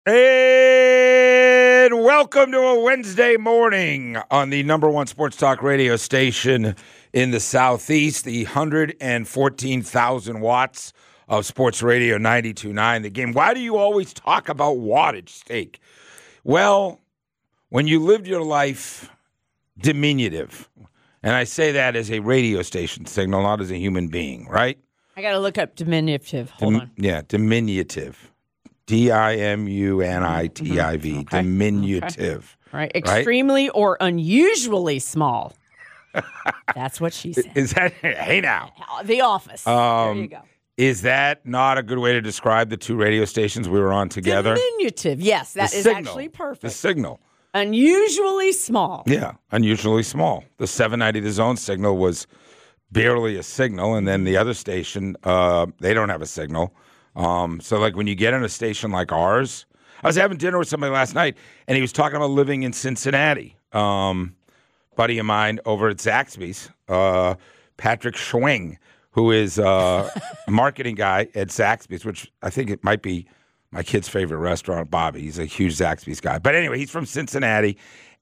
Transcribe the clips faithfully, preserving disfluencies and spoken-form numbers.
And welcome to a Wednesday morning on the number one sports talk radio station in the Southeast, the one hundred fourteen thousand watts of Sports Radio ninety-two point nine. The Game. Why do you always talk about wattage, Steak? Well, when you lived your life diminutive, and I say that as a radio station signal, not as a human being, right? I got to look up diminutive. Hold Dim- on. Yeah, diminutive. D I M U N I T I V, Okay. diminutive. Okay. Right. Extremely or unusually small. That's what she said. Is that, hey now. The Office. Um, there you go. Is that not a good way to describe the two radio stations we were on together? Diminutive. Yes, that The is signal. actually perfect. The signal. Unusually small. Yeah, unusually small. The seven ninety The Zone signal was barely a signal, and then the other station, uh, they don't have a signal. Um, so, like, when you get in a station like ours, I was having dinner with somebody last night, and he was talking about living in Cincinnati. Um, buddy of mine over at Zaxby's, uh, Patrick Schwing, who is uh, a marketing guy at Zaxby's, which I think it might be my kid's favorite restaurant, Bobby. He's a huge Zaxby's guy. But anyway, he's from Cincinnati,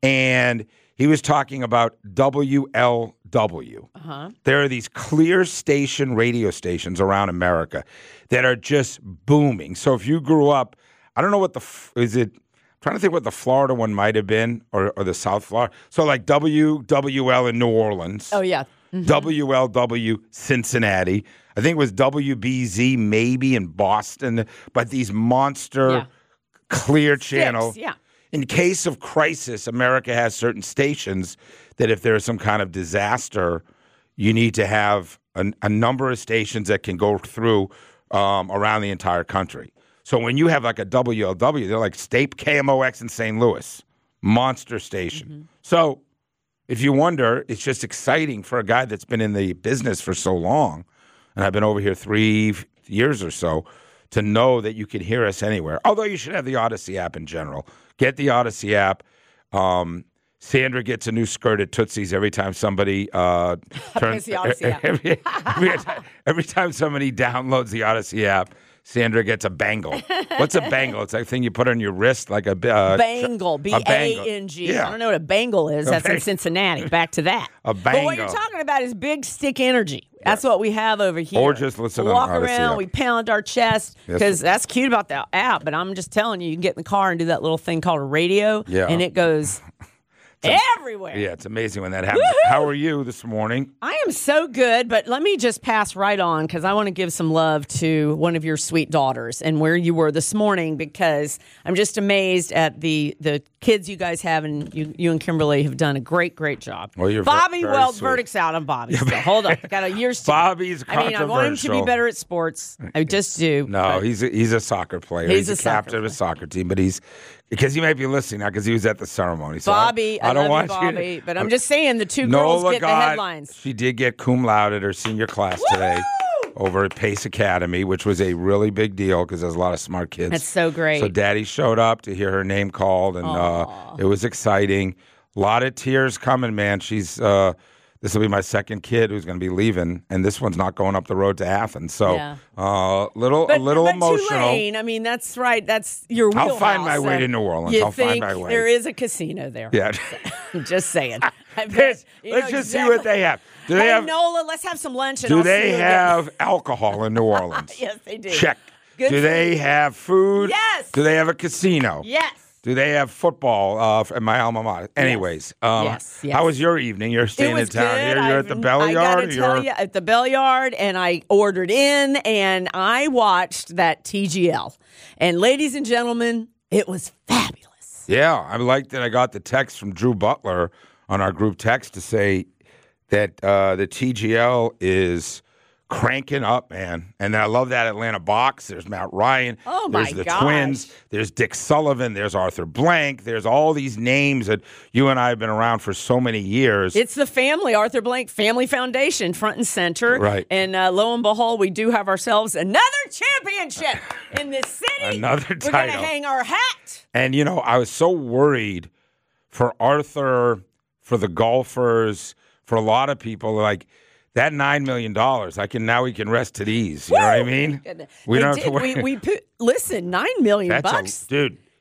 and he was talking about W L W. Uh-huh. There are these clear station radio stations around America that are just booming. So if you grew up, I don't know what the, is it, I'm trying to think what the Florida one might have been, or, or the South Florida. So like W W L in New Orleans. Oh, yeah. Mm-hmm. W L W Cincinnati. I think it was W B Z maybe in Boston. But these monster Yeah. clear Sticks, channel. yeah. In case of crisis, America has certain stations that if there's some kind of disaster, you need to have a, a number of stations that can go through um, around the entire country. So when you have like a W L W, they're like State K M O X in Saint Louis, monster station. Mm-hmm. So if you wonder, it's just exciting for a guy that's been in the business for so long, and I've been over here three years or so, to know that you can hear us anywhere. Although you should have the Odyssey app in general. Get the Odyssey app. Um, Sandra gets a new skirt at Tootsie's every time somebody uh, turns. the Odyssey app. every, every, every time somebody downloads the Odyssey app, Sandra gets a bangle. What's a bangle? It's that thing you put on your wrist, like a uh, Bangle. B A N G. Yeah. I don't know what a bangle is. A That's bang- in Cincinnati. Back to that. A But what you're bangle. talking about is big stick energy. That's what we have over here. Or just listen we on walk Odyssey around, app. we pound our chest, Yes. because that's cute about the app. But I'm just telling you, you can get in the car and do that little thing called a radio, Yeah. and it goes everywhere. Yeah, it's amazing when that happens. Woohoo! How are you this morning? I am so good, but let me just pass right on because I want to give some love to one of your sweet daughters and where you were this morning, because I'm just amazed at the the kids you guys have, and you, you and Kimberly have done a great, great job. Well, you're ve- Bobby, very well, sweet. verdict's out on Bobby. still. Hold on. Got a year's to Bobby's I mean, I want him to be controversial. better at sports. I just do. No, but- he's a, he's a soccer player. He's He's, a a, soccer captain of player. a soccer team, but he's because he might be listening now because he was at the ceremony. So Bobby, I, I, don't love want you, you Bobby, to, but I'm just saying the two girls Nola get the got- headlines. She did get cum laude at her senior class today over at Pace Academy, which was a really big deal because there's a lot of smart kids. That's so great. So Daddy showed up to hear her name called, and uh, it was exciting. A lot of tears coming, man. She's uh, this will be my second kid who's going to be leaving, and this one's not going up the road to Athens. So Yeah. uh, little But, a little but emotional. Tulane, I mean, that's right. That's your I'll wheelhouse. find my way So to New Orleans. You I'll find think my way. there is a casino there. Yeah. I'm just saying. I bet- Let's, you let's know just see exactly- what they have. Do they Hey, have? Nola, let's have some lunch. And do I'll see they you again. have alcohol in New Orleans? Yes, they do. Check. Good do for they you. have food? Yes. Do they have a casino? Yes. Do they have football uh, at my alma mater? Anyways, um, Yes, yes. how was your evening? You're staying It was in town good. here. You're I've- at the Belly I Yard. gotta or tell you're- you, at the Belly Yard, and I ordered in, and I watched that T G L. And ladies and gentlemen, it was fabulous. Yeah, I like that I got the text from Drew Butler on our group text to say that uh, the T G L is cranking up, man. And I love that Atlanta box. There's Matt Ryan. Oh, my There's the gosh. Twins. There's Dick Sullivan. There's Arthur Blank. There's all these names that you and I have been around for so many years. It's the family, Arthur Blank Family Foundation, front and center. Right. And uh, lo and behold, we do have ourselves another championship in this city. Another We're going title. to hang our hat. And, you know, I was so worried for Arthur, for the golfers, for a lot of people, like, that nine million dollars, I can now we can rest at ease. You know what I mean? We They don't have did. to worry. We, we put, listen, nine million That's bucks. a, dude,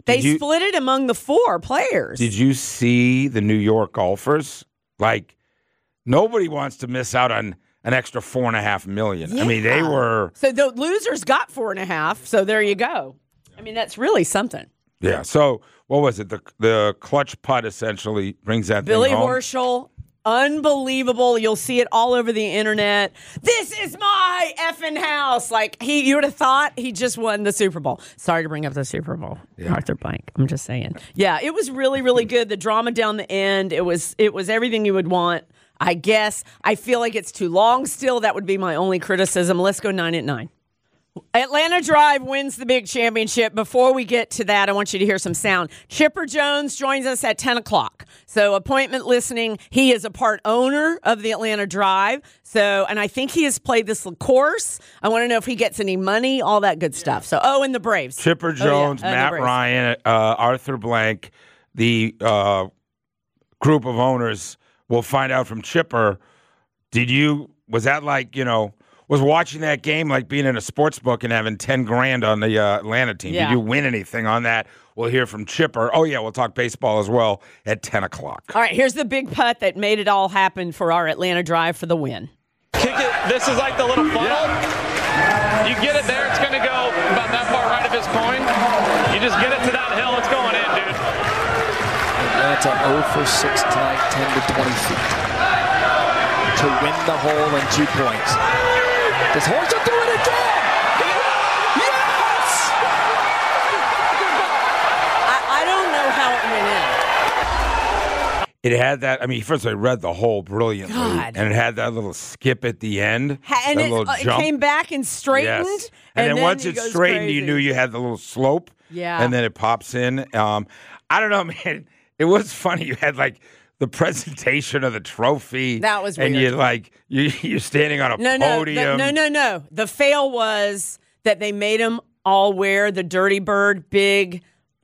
They you, split it among the four players. Did you see the New York golfers? Like, nobody wants to miss out on an extra four and a half million. Yeah. I mean, they were. So the losers got four and a half. So there you go. I mean, that's really something. Yeah. So what was it? The the clutch putt essentially brings that Billy thing home. Horschel, unbelievable. You'll see it all over the internet. This is my effing house. Like he, you would have thought he just won the Super Bowl. Sorry to bring up the Super Bowl, yeah. Arthur Blank. I'm just saying. Yeah, it was really, really good. The drama down the end. It was, it was everything you would want. I guess. I feel like it's too long still. That would be my only criticism. Let's go nine at nine. Atlanta Drive wins the big championship. Before we get to that, I want you to hear some sound. Chipper Jones joins us at ten o'clock. So appointment listening. He is a part owner of the Atlanta Drive. So, and I think he has played this course. I want to know if he gets any money, all that good stuff. So, oh, and the Braves. Chipper Jones, oh, yeah. Matt Ryan, uh, Arthur Blank, the uh, group of owners. We'll find out from Chipper. Did you, was that like, you know, was watching that game like being in a sports book and having ten grand on the uh, Atlanta team? Yeah. Did you win anything on that? We'll hear from Chipper. Oh, yeah, we'll talk baseball as well at ten o'clock. All right, here's the big putt that made it all happen for our Atlanta Drive for the win. Kick it. This is like the little funnel. Yeah. You get it there, it's going to go about that far right of his coin. You just get it to that hill, it's going in, dude. Atlanta oh for six tonight, ten to twenty feet. To win the hole and two points. Does Horschel do it again? Yes! I, I don't know how it went in. It had that, I mean, first I read the hole brilliantly. God. And it had that little skip at the end. Ha- and that it, little uh, it jump. came back and straightened. Yes. And, then, once it it goes straightened, crazy. you knew you had the little slope. Yeah. And then it pops in. Um, I don't know, man. It was funny. You had like the presentation of the trophy. That was and weird. you're like, you, you're standing on a no, no, podium. the, no, no, no. The fail was that they made them all wear the Dirty Bird big.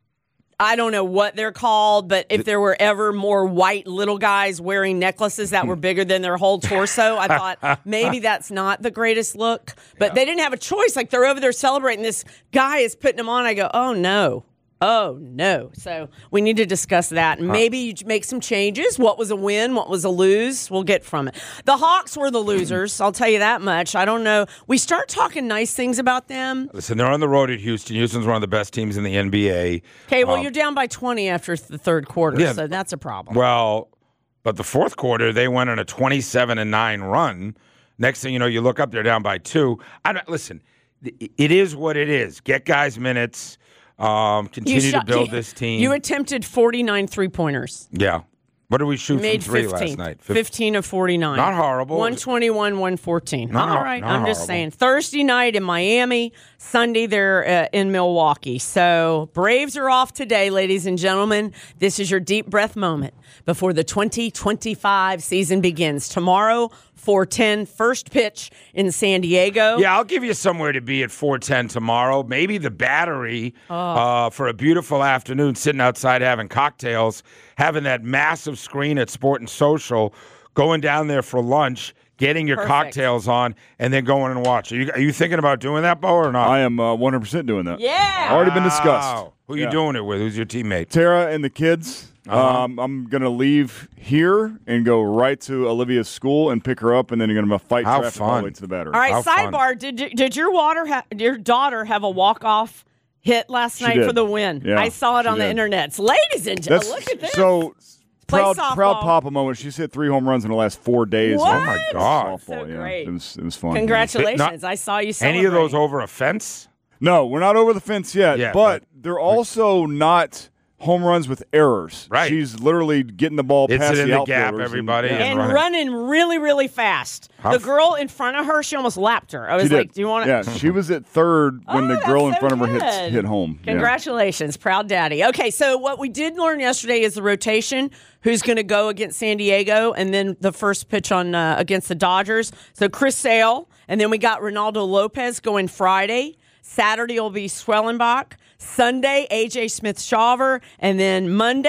I don't know what they're called, but if there were ever more white little guys wearing necklaces that were bigger than their whole torso, I thought maybe that's not the greatest look. But yeah. They didn't have a choice. Like they're over there celebrating. This guy is putting them on. I go, oh no. Oh, no. So we need to discuss that. Maybe you make some changes. What was a win? What was a lose? We'll get from it. The Hawks were the losers. I'll tell you that much. I don't know. We start talking nice things about them. Listen, they're on the road at Houston. Houston's one of the best teams in the N B A. Okay, well, um, you're down by twenty after the third quarter, yeah, so that's a problem. Well, but the fourth quarter, they went on a twenty-seven and nine run. Next thing you know, you look up, they're down by two. I don't, listen, it is what it is. Get guys minutes. Um, continue shot, to build you, this team. You attempted forty-nine three-pointers. Yeah. What did we shoot Made from three fifteen. last night? Fif- fifteen of forty-nine. Not horrible. one twenty-one, one fourteen. Not, All right, not I'm horrible. just saying. Thursday night in Miami, Sunday they're uh, in Milwaukee. So Braves are off today, ladies and gentlemen. This is your deep breath moment before the twenty twenty-five season begins. Tomorrow, four ten, first pitch in San Diego. Yeah, I'll give you somewhere to be at four ten tomorrow. Maybe the Battery oh. uh, for a beautiful afternoon, sitting outside having cocktails, having that massive screen at Sport and Social, going down there for lunch, getting your Perfect. cocktails on, and then going and watch. Are you, are you thinking about doing that, Bo, or not? I am uh, one hundred percent doing that. Yeah. Already been discussed. Wow. Who are you Yeah. doing it with? Who's your teammate? Tara and the kids. Uh-huh. Um, I'm going to leave here and go right to Olivia's school and pick her up, and then you're going to fight How traffic all fun. the way to the Battery. All right, How fun. sidebar. Did you, did your water ha- your daughter have a walk-off hit last She night did. for the win? Yeah, I saw it she on the did. internet. Ladies and gentlemen, That's look at this. so Play proud, softball. proud Papa moment. She's hit three home runs in the last four days. What? Oh, my God. Softball, So yeah. great. It was it was fun. Congratulations. Not- I saw you celebrating. Any of those over a fence? No, we're not over the fence yet, Yeah, but, but- they're also not home runs with errors. Right. She's literally getting the ball It's past in the the gap, outfielders everybody, And, and running. running. really, really fast. How the f- girl in front of her, she almost lapped her. I was she like, did. do you want to? Yeah, she was at third when Oh, the that's girl in so front of her good. hit, hit home. Yeah. Congratulations, proud daddy. Okay, so what we did learn yesterday is the rotation. Who's going to go against San Diego, and then the first pitch on uh, against the Dodgers. So Chris Sale, and then we got Ronaldo Lopez going Friday. Saturday will be Swellenbach. Sunday, A J Smith-Shawver, and then Monday,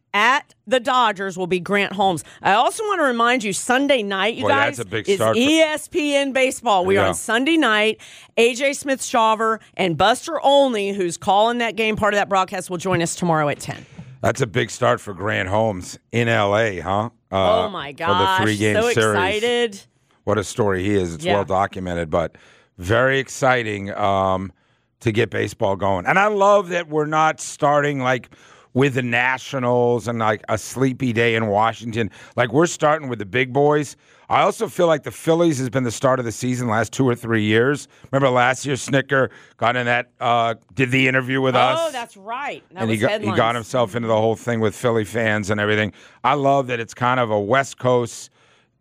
at the Dodgers will be Grant Holmes. I also want to remind you, Sunday night, you Boy, guys, that's a big is start for- E S P N Baseball. We are Yeah. on Sunday night. A J Smith-Shawver and Buster Olney, who's calling that game, part of that broadcast, will join us tomorrow at ten. That's a big start for Grant Holmes in L A, huh? Uh, oh, my For gosh. the three-game So series. excited. What a story he is. It's Yeah. well documented, but very exciting um, to get baseball going. And I love that we're not starting like with the Nationals and like a sleepy day in Washington. Like we're starting with the big boys. I also feel like the Phillies has been the start of the season the last two or three years. Remember last year, Snicker got in that, uh, did the interview with us. Oh, that's right. That and was he got, he headlines. got himself into the whole thing with Philly fans and everything. I love that it's kind of a West Coast.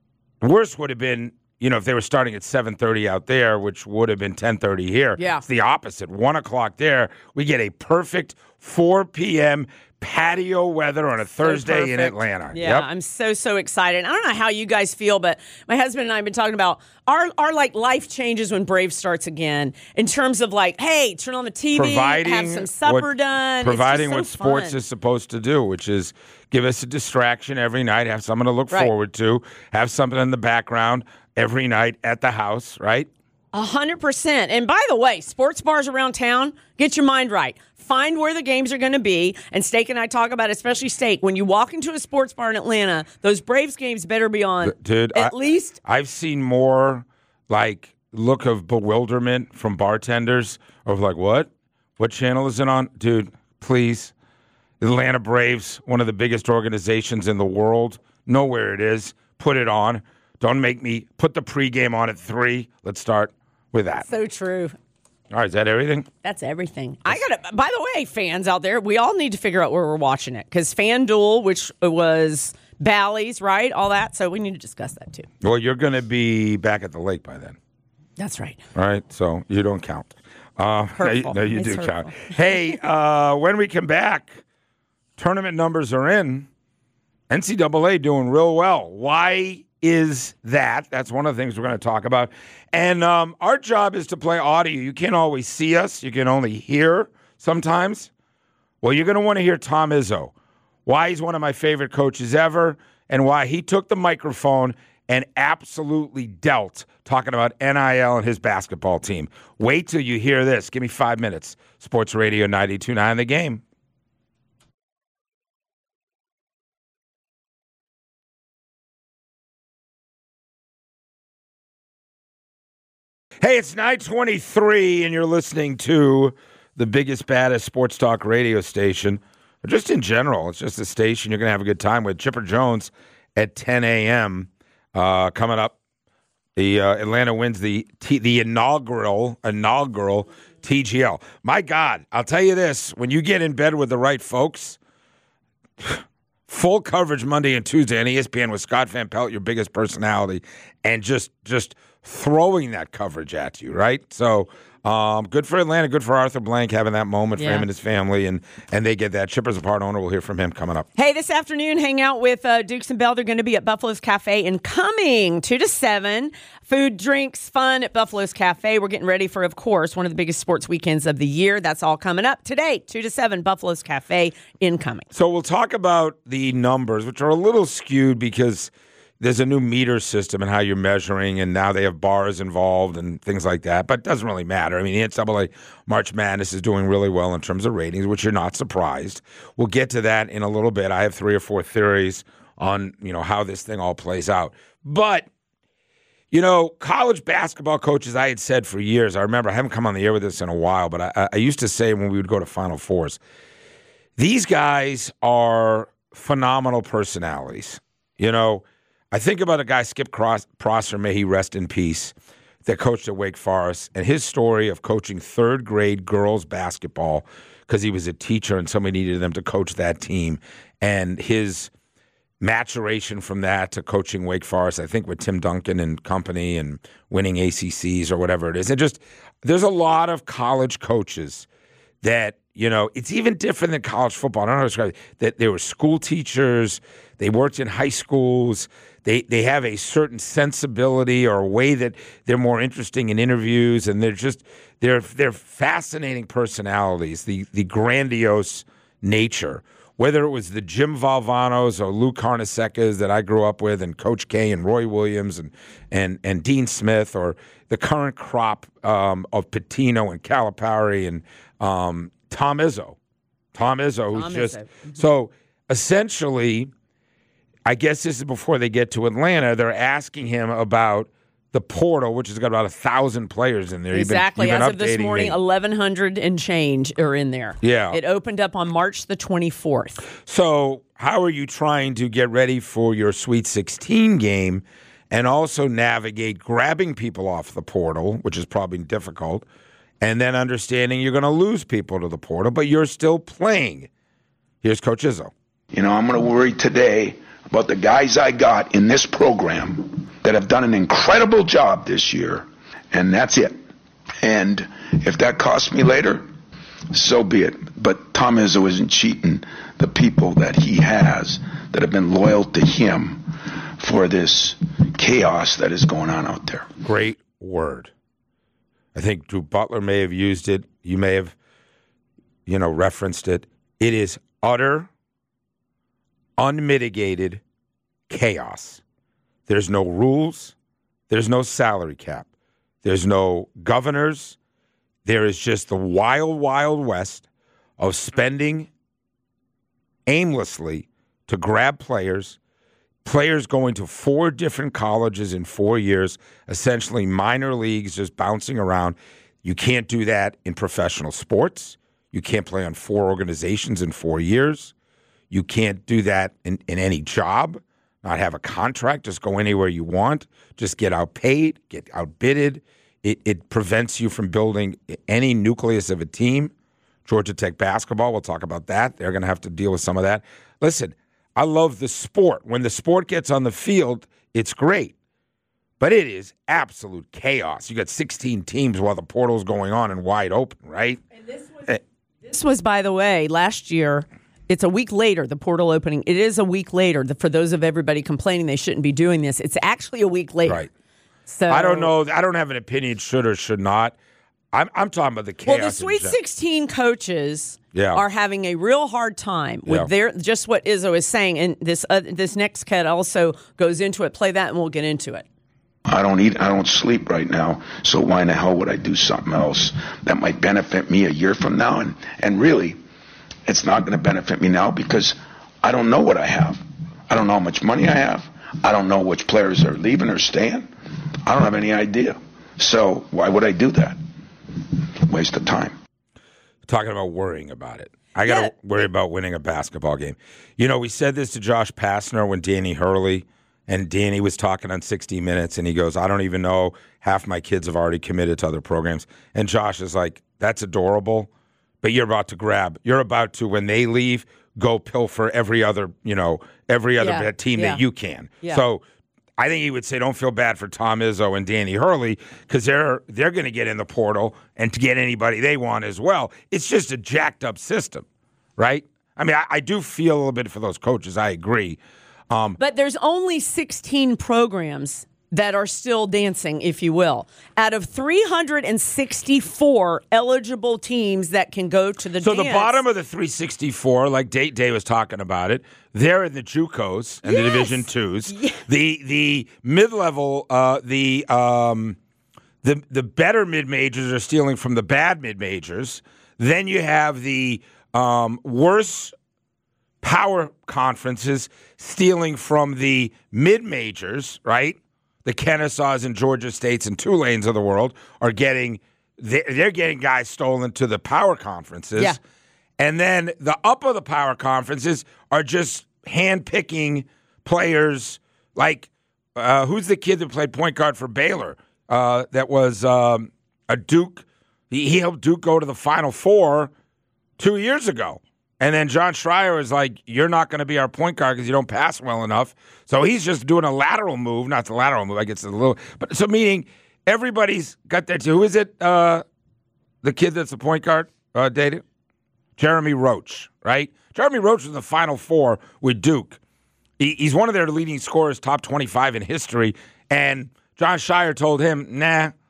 Worst would have been, you know, if they were starting at seven thirty out there, which would have been ten thirty here. Yeah. It's the opposite. one o'clock there, we get a perfect four p.m. patio weather on a Thursday in perfect. Atlanta. Yeah, Yep. I'm so, so excited. I don't know how you guys feel, but my husband and I have been talking about our, our like life changes when Brave starts again in terms of like, hey, turn on the T V, providing have some supper what, done. Providing it's what just so sports fun. is supposed to do, which is give us a distraction every night, have something to look Right. forward to, have something in the background every night at the house, right? A hundred percent. And by the way, sports bars around town, get your mind right. Find where the games are going to be. And Steak and I talk about, especially Steak, when you walk into a sports bar in Atlanta, those Braves games better be on. Dude, at I, least. I've seen more like look of bewilderment from bartenders of like, what? What channel is it on? Dude, please. Atlanta Braves, one of the biggest organizations in the world. Know where it is. Put it on. Don't make me put the pregame on at three. Let's start with that. So true. All right, is that everything? That's everything. I got to, by the way, fans out there, we all need to figure out where we're watching it because FanDuel, which was Bally's, right? All that. So we need to discuss that too. Well, you're going to be back at the lake by then. That's right. All right, so you don't count. Uh, no, you, Hurtful. no, you It's do hurtful. count. Hey, uh, when we come back, tournament numbers are in. N C double A doing real well. Why is that? That's one of the things we're going to talk about. And um, our job is to play audio. You can't always see us. You can only hear sometimes. Well, you're going to want to hear Tom Izzo, why he's one of my favorite coaches ever, and why he took the microphone and absolutely dealt talking about N I L and his basketball team. Wait till you hear this. Give me five minutes. Sports Radio ninety-two point nine The Game. Hey, it's nine twenty-three, and you're listening to the biggest, baddest sports talk radio station. Just in general, it's just a station you're going to have a good time with. Chipper Jones at ten a.m. Uh, coming up. The uh, Atlanta wins the T- the inaugural inaugural T G L. My God, I'll tell you this: when you get in bed with the right folks, full coverage Monday and Tuesday on E S P N with Scott Van Pelt, your biggest personality, and just just throwing that coverage at you, right? So um, good for Atlanta, good for Arthur Blank having that moment for Yeah. him and his family, and and they get that. Chipper's a part owner. We'll hear from him coming up. Hey, this afternoon, hang out with uh, Dukes and Bell. They're going to be at Buffalo's Cafe in Cumming, two to seven. Food, drinks, fun at Buffalo's Cafe. We're getting ready for, of course, one of the biggest sports weekends of the year. That's all coming up today, two to seven, Buffalo's Cafe in Cumming. So we'll talk about the numbers, which are a little skewed because there's a new meter system and how you're measuring, and now they have bars involved and things like that. But it doesn't really matter. I mean, the N C double A March Madness is doing really well in terms of ratings, which you're not surprised. We'll get to that in a little bit. I have three or four theories on, you know, how this thing all plays out. But, you know, college basketball coaches, I had said for years, I remember, I haven't come on the air with this in a while, but I, I used to say when we would go to Final Fours, these guys are phenomenal personalities. You know, I think about a guy, Skip Cross, Prosser, may he rest in peace, that coached at Wake Forest, and his story of coaching third grade girls basketball because he was a teacher and somebody needed them to coach that team, and his maturation from that to coaching Wake Forest, I think with Tim Duncan and company and winning A C Cs or whatever it is. And just, there's a lot of college coaches that, you know, it's even different than college football. I don't know how to describe it. That they were school teachers, they worked in high schools, they they have a certain sensibility or a way that they're more interesting in interviews, and they're just they're they're fascinating personalities. The the grandiose nature whether it was the Jim Valvanos or Lou Carnesecas that I grew up with, and Coach K and Roy Williams and and and Dean Smith, or the current crop um, of Pitino and Calipari and um, Tom Izzo. Tom Izzo, who's Tom just Izzo. so essentially, I guess this is before they get to Atlanta. They're asking him about the portal, which has got about a thousand players in there. Exactly. You've been, As you've of been this updating morning, me. eleven hundred and change are in there. Yeah. It opened up on March the twenty-fourth. So how are you trying to get ready for your Sweet sixteen game and also navigate grabbing people off the portal, which is probably difficult, and then understanding you're going to lose people to the portal, but you're still playing? Here's Coach Izzo. You know, I'm going to worry today about the guys I got in this program that have done an incredible job this year, and that's it. And if that costs me later, so be it. But Tom Izzo isn't cheating the people that he has that have been loyal to him for this chaos that is going on out there. Great word. I think Drew Butler may have used it. You may have, you know, referenced it. It is utter, unmitigated chaos. There's no rules. There's no salary cap. There's no governors. There is just the wild, wild west of spending aimlessly to grab players, players going to four different colleges in four years, essentially minor leagues just bouncing around. You can't do that in professional sports. You can't play on four organizations in four years. You can't do that in, in any job, not have a contract, just go anywhere you want, just get outpaid, get outbidded. It, it prevents you from building any nucleus of a team. Georgia Tech basketball, we'll talk about that. They're going to have to deal with some of that. Listen, I love the sport. When the sport gets on the field, it's great. But it is absolute chaos. You got sixteen teams while the portal's going on and wide open, right? And this was, this was, by the way, last year. It's a week later, the portal opening. It is a week later. For those of everybody complaining they shouldn't be doing this, it's actually a week later. Right. So I don't know. I don't have an opinion, should or should not. I'm, I'm talking about the chaos. Well, the Sweet sixteen coaches yeah. are having a real hard time with Yeah. their just what Izzo is saying. And this uh, this next cut also goes into it. Play that and we'll get into it. I don't eat, I don't sleep right now, so why in the hell would I do something else that might benefit me a year from now? And, and really, it's not going to benefit me now because I don't know what I have. I don't know how much money I have. I don't know which players are leaving or staying. I don't have any idea. So why would I do that? Waste of time. Talking about worrying about it. I got to Yeah. worry about winning a basketball game. You know, we said this to Josh Pastner when Danny Hurley, and Danny was talking on sixty minutes, and he goes, I don't even know. Half my kids have already committed to other programs. And Josh is like, that's adorable, but you're about to grab. You're about to, when they leave, go pilfer every other, you know, every other Yeah. team Yeah. that you can. Yeah. So I think he would say, don't feel bad for Tom Izzo and Danny Hurley because they're they're going to get in the portal and to get anybody they want as well. It's just a jacked up system, right? I mean, I, I do feel a little bit for those coaches. I agree. Um, But there's only sixteen programs that are still dancing, if you will, out of three hundred sixty-four eligible teams that can go to the so dance. the bottom of the three sixty-four, like Day Day was talking about it, they're in the JUCOs and the Yes. Division Twos. Yes. The the mid level, uh, the um, the the better mid majors are stealing from the bad mid majors. Then you have the um, worse power conferences stealing from the mid majors, right? The Kennesaws and Georgia States and Tulanes of the world are getting they're, they're getting guys stolen to the power conferences. Yeah. And then the up of the power conferences are just handpicking players like uh, who's the kid that played point guard for Baylor? Uh, that was um, a Duke. He, he helped Duke go to the Final Four two years ago. And then John Schreier was like, you're not going to be our point guard because you don't pass well enough. So he's just doing a lateral move, not the lateral move. I guess it's a little, but so meaning everybody's got their, who is it? Uh, the kid that's the point guard, uh, dated? Jeremy Roach, right? Jeremy Roach was in the Final Four with Duke. He, he's one of their leading scorers, top twenty-five in history. And John Schreier told him, nah,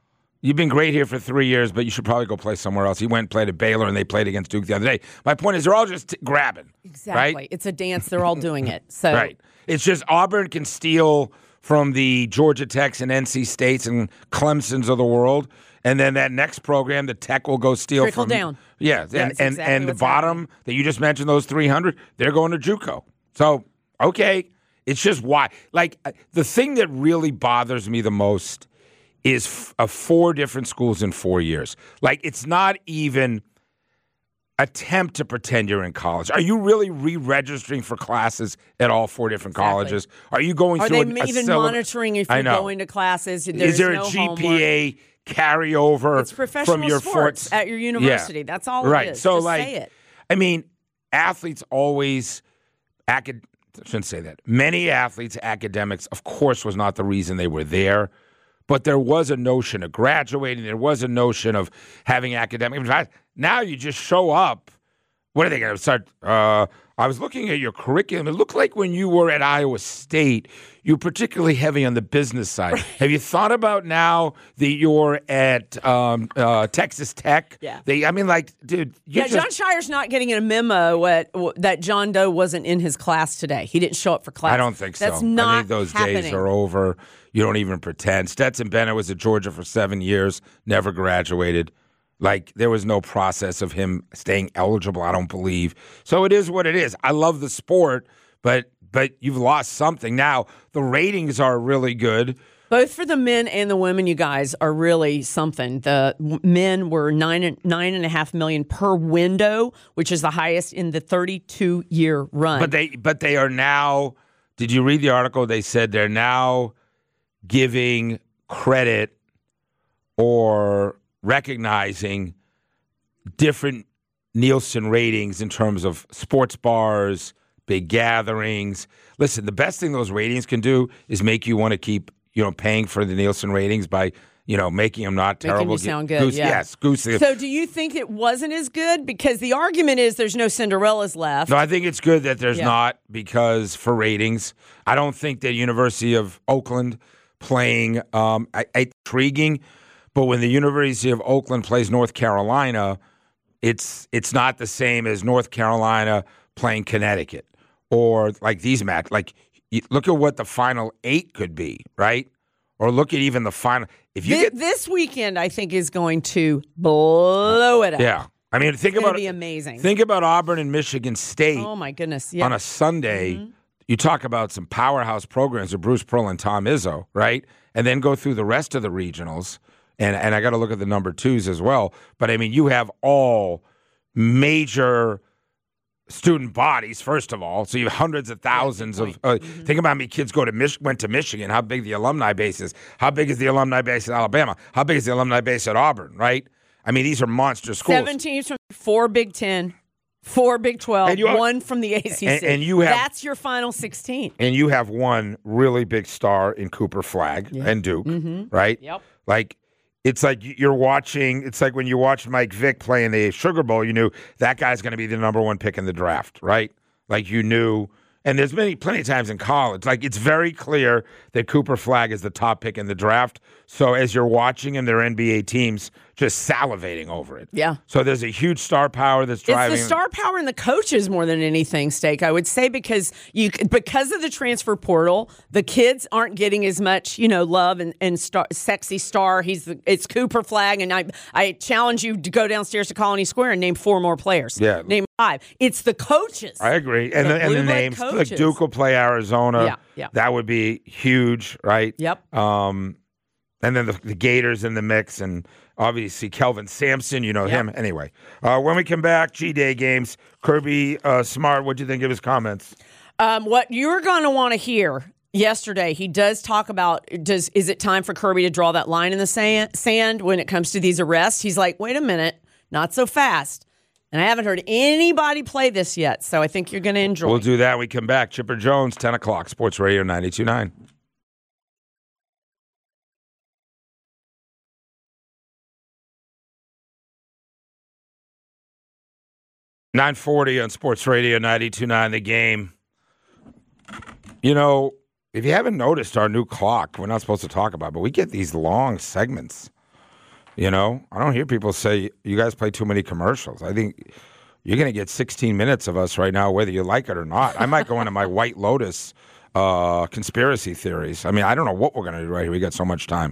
you've been great here for three years, but you should probably go play somewhere else. He went and played at Baylor, and they played against Duke the other day. My point is they're all just t- grabbing. Exactly. Right? It's a dance. They're all doing it. So Right. It's just Auburn can steal from the Georgia Techs and N C States and Clemsons of the world, and then that next program, the Tech will go steal Trickle from. down. Yeah, and, That's and, exactly and the what's bottom happening. that you just mentioned, those three hundred, they're going to JUCO. So, okay, it's just why. Like, uh, the thing that really bothers me the most is f- uh, four different schools in four years. Like, it's not even attempt to pretend you're in college. Are you really re-registering for classes at all four different Exactly. colleges? Are you going Are through they a, a even syllabus? monitoring if I you're know. going to classes? There's Is there a no G homework. P A carryover It's professional from your sports forts at your university. Yeah. That's all it right. is. So, Just like, say it. I mean, athletes always acad. I shouldn't say that. Many athletes, academics, of course, was not the reason they were there. But there was a notion of graduating. There was a notion of having academic. In fact, now you just show up. What are they going to start? Uh, I was looking at your curriculum. It looked like when you were at Iowa State, you were particularly heavy on the business side. Have you thought about now that you're at um, uh, Texas Tech? Yeah. They, I mean, like, dude. You Yeah, just, John Shire's not getting a memo what, that John Doe wasn't in his class today. He didn't show up for class. I don't think so. That's not I think those happening. days are over. You don't even pretend. Stetson Bennett was at Georgia for seven years, never graduated. Like, there was no process of him staying eligible, I don't believe. So it is what it is. I love the sport, but but you've lost something. Now, the ratings are really good. Both for the men and the women, you guys, are really something. The w- men were nine nine and a half million per window, which is the highest in the thirty-two year run. But they but they are now, did you read the article? They said they're now giving credit or recognizing different Nielsen ratings in terms of sports bars, big gatherings. Listen, the best thing those ratings can do is make you want to keep, you know, paying for the Nielsen ratings by, you know, making them not Making terrible. you sound good, Goose, yeah. Yes, goosey. So do you think it wasn't as good? Because the argument is there's no Cinderellas left. No, I think it's good that there's Yeah. not, because for ratings, I don't think that University of Oakland playing um, I, I, intriguing, but when the University of Oakland plays North Carolina, it's it's not the same as North Carolina playing Connecticut or like these match. Like, you, look at what the final eight could be, right? Or look at even the final. If you Thi- get this weekend, I think, is going to blow it up. yeah, I mean, think It's gonna about be amazing. Think about Auburn and Michigan State. Oh my goodness! Yeah. On a Sunday, Mm-hmm. you talk about some powerhouse programs with Bruce Pearl and Tom Izzo, right? And then go through the rest of the regionals. And and I got to look at the number twos as well. But, I mean, you have all major student bodies, first of all. So you have hundreds of thousands of uh, Mm-hmm. think about how many kids go to Mich- went to Michigan, how big the alumni base is. How big is the alumni base at Alabama? How big is the alumni base at Auburn, right? I mean, these are monster schools. Seven teams from four Big Ten, four Big Twelve, And you have- one from the A C C. and- and you have- That's your final sixteen. And you have one really big star in Cooper Flagg and Duke, right? Yep. Like, it's like you're watching, it's like when you watched Mike Vick play in the Sugar Bowl, you knew that guy's going to be the number one pick in the draft, right? Like, you knew, and there's many, plenty of times in college, like, it's very clear that Cooper Flagg is the top pick in the draft. So as you're watching him, their N B A teams just salivating over it. Yeah. So there's a huge star power that's driving. It's the star power and the coaches more than anything, Steak. I would say because you because of the transfer portal, the kids aren't getting as much, you know, love and, and star, sexy star. He's the, it's Cooper Flagg, and I I challenge you to go downstairs to Colony Square and name four more players. Yeah. Name five. It's the coaches. I agree. And The the, and the blue blood names, like coaches. Duke will play Arizona. Yeah, yeah. That would be huge, right? Yep. Um, and then the, the Gators in the mix, and obviously Kelvin Sampson, you know Yep. him. Anyway, uh, when we come back, G-Day games, Kirby uh, Smart, what'd you think of his comments? Um, what you're going to want to hear yesterday, he does talk about, does is it time for Kirby to draw that line in the sand, sand when it comes to these arrests? He's like, wait a minute, not so fast. And I haven't heard anybody play this yet, so I think you're going to enjoy We'll it. do that. when We come back. Chipper Jones, ten o'clock, Sports Radio ninety-two point nine. nine forty on Sports Radio ninety-two point nine, The Game. You know, if you haven't noticed our new clock, we're not supposed to talk about, but we get these long segments. You know, I don't hear people say, you guys play too many commercials. I think you're going to get sixteen minutes of us right now, whether you like it or not. I might go into my White Lotus uh, conspiracy theories. I mean, I don't know what we're going to do right here. We got so much time.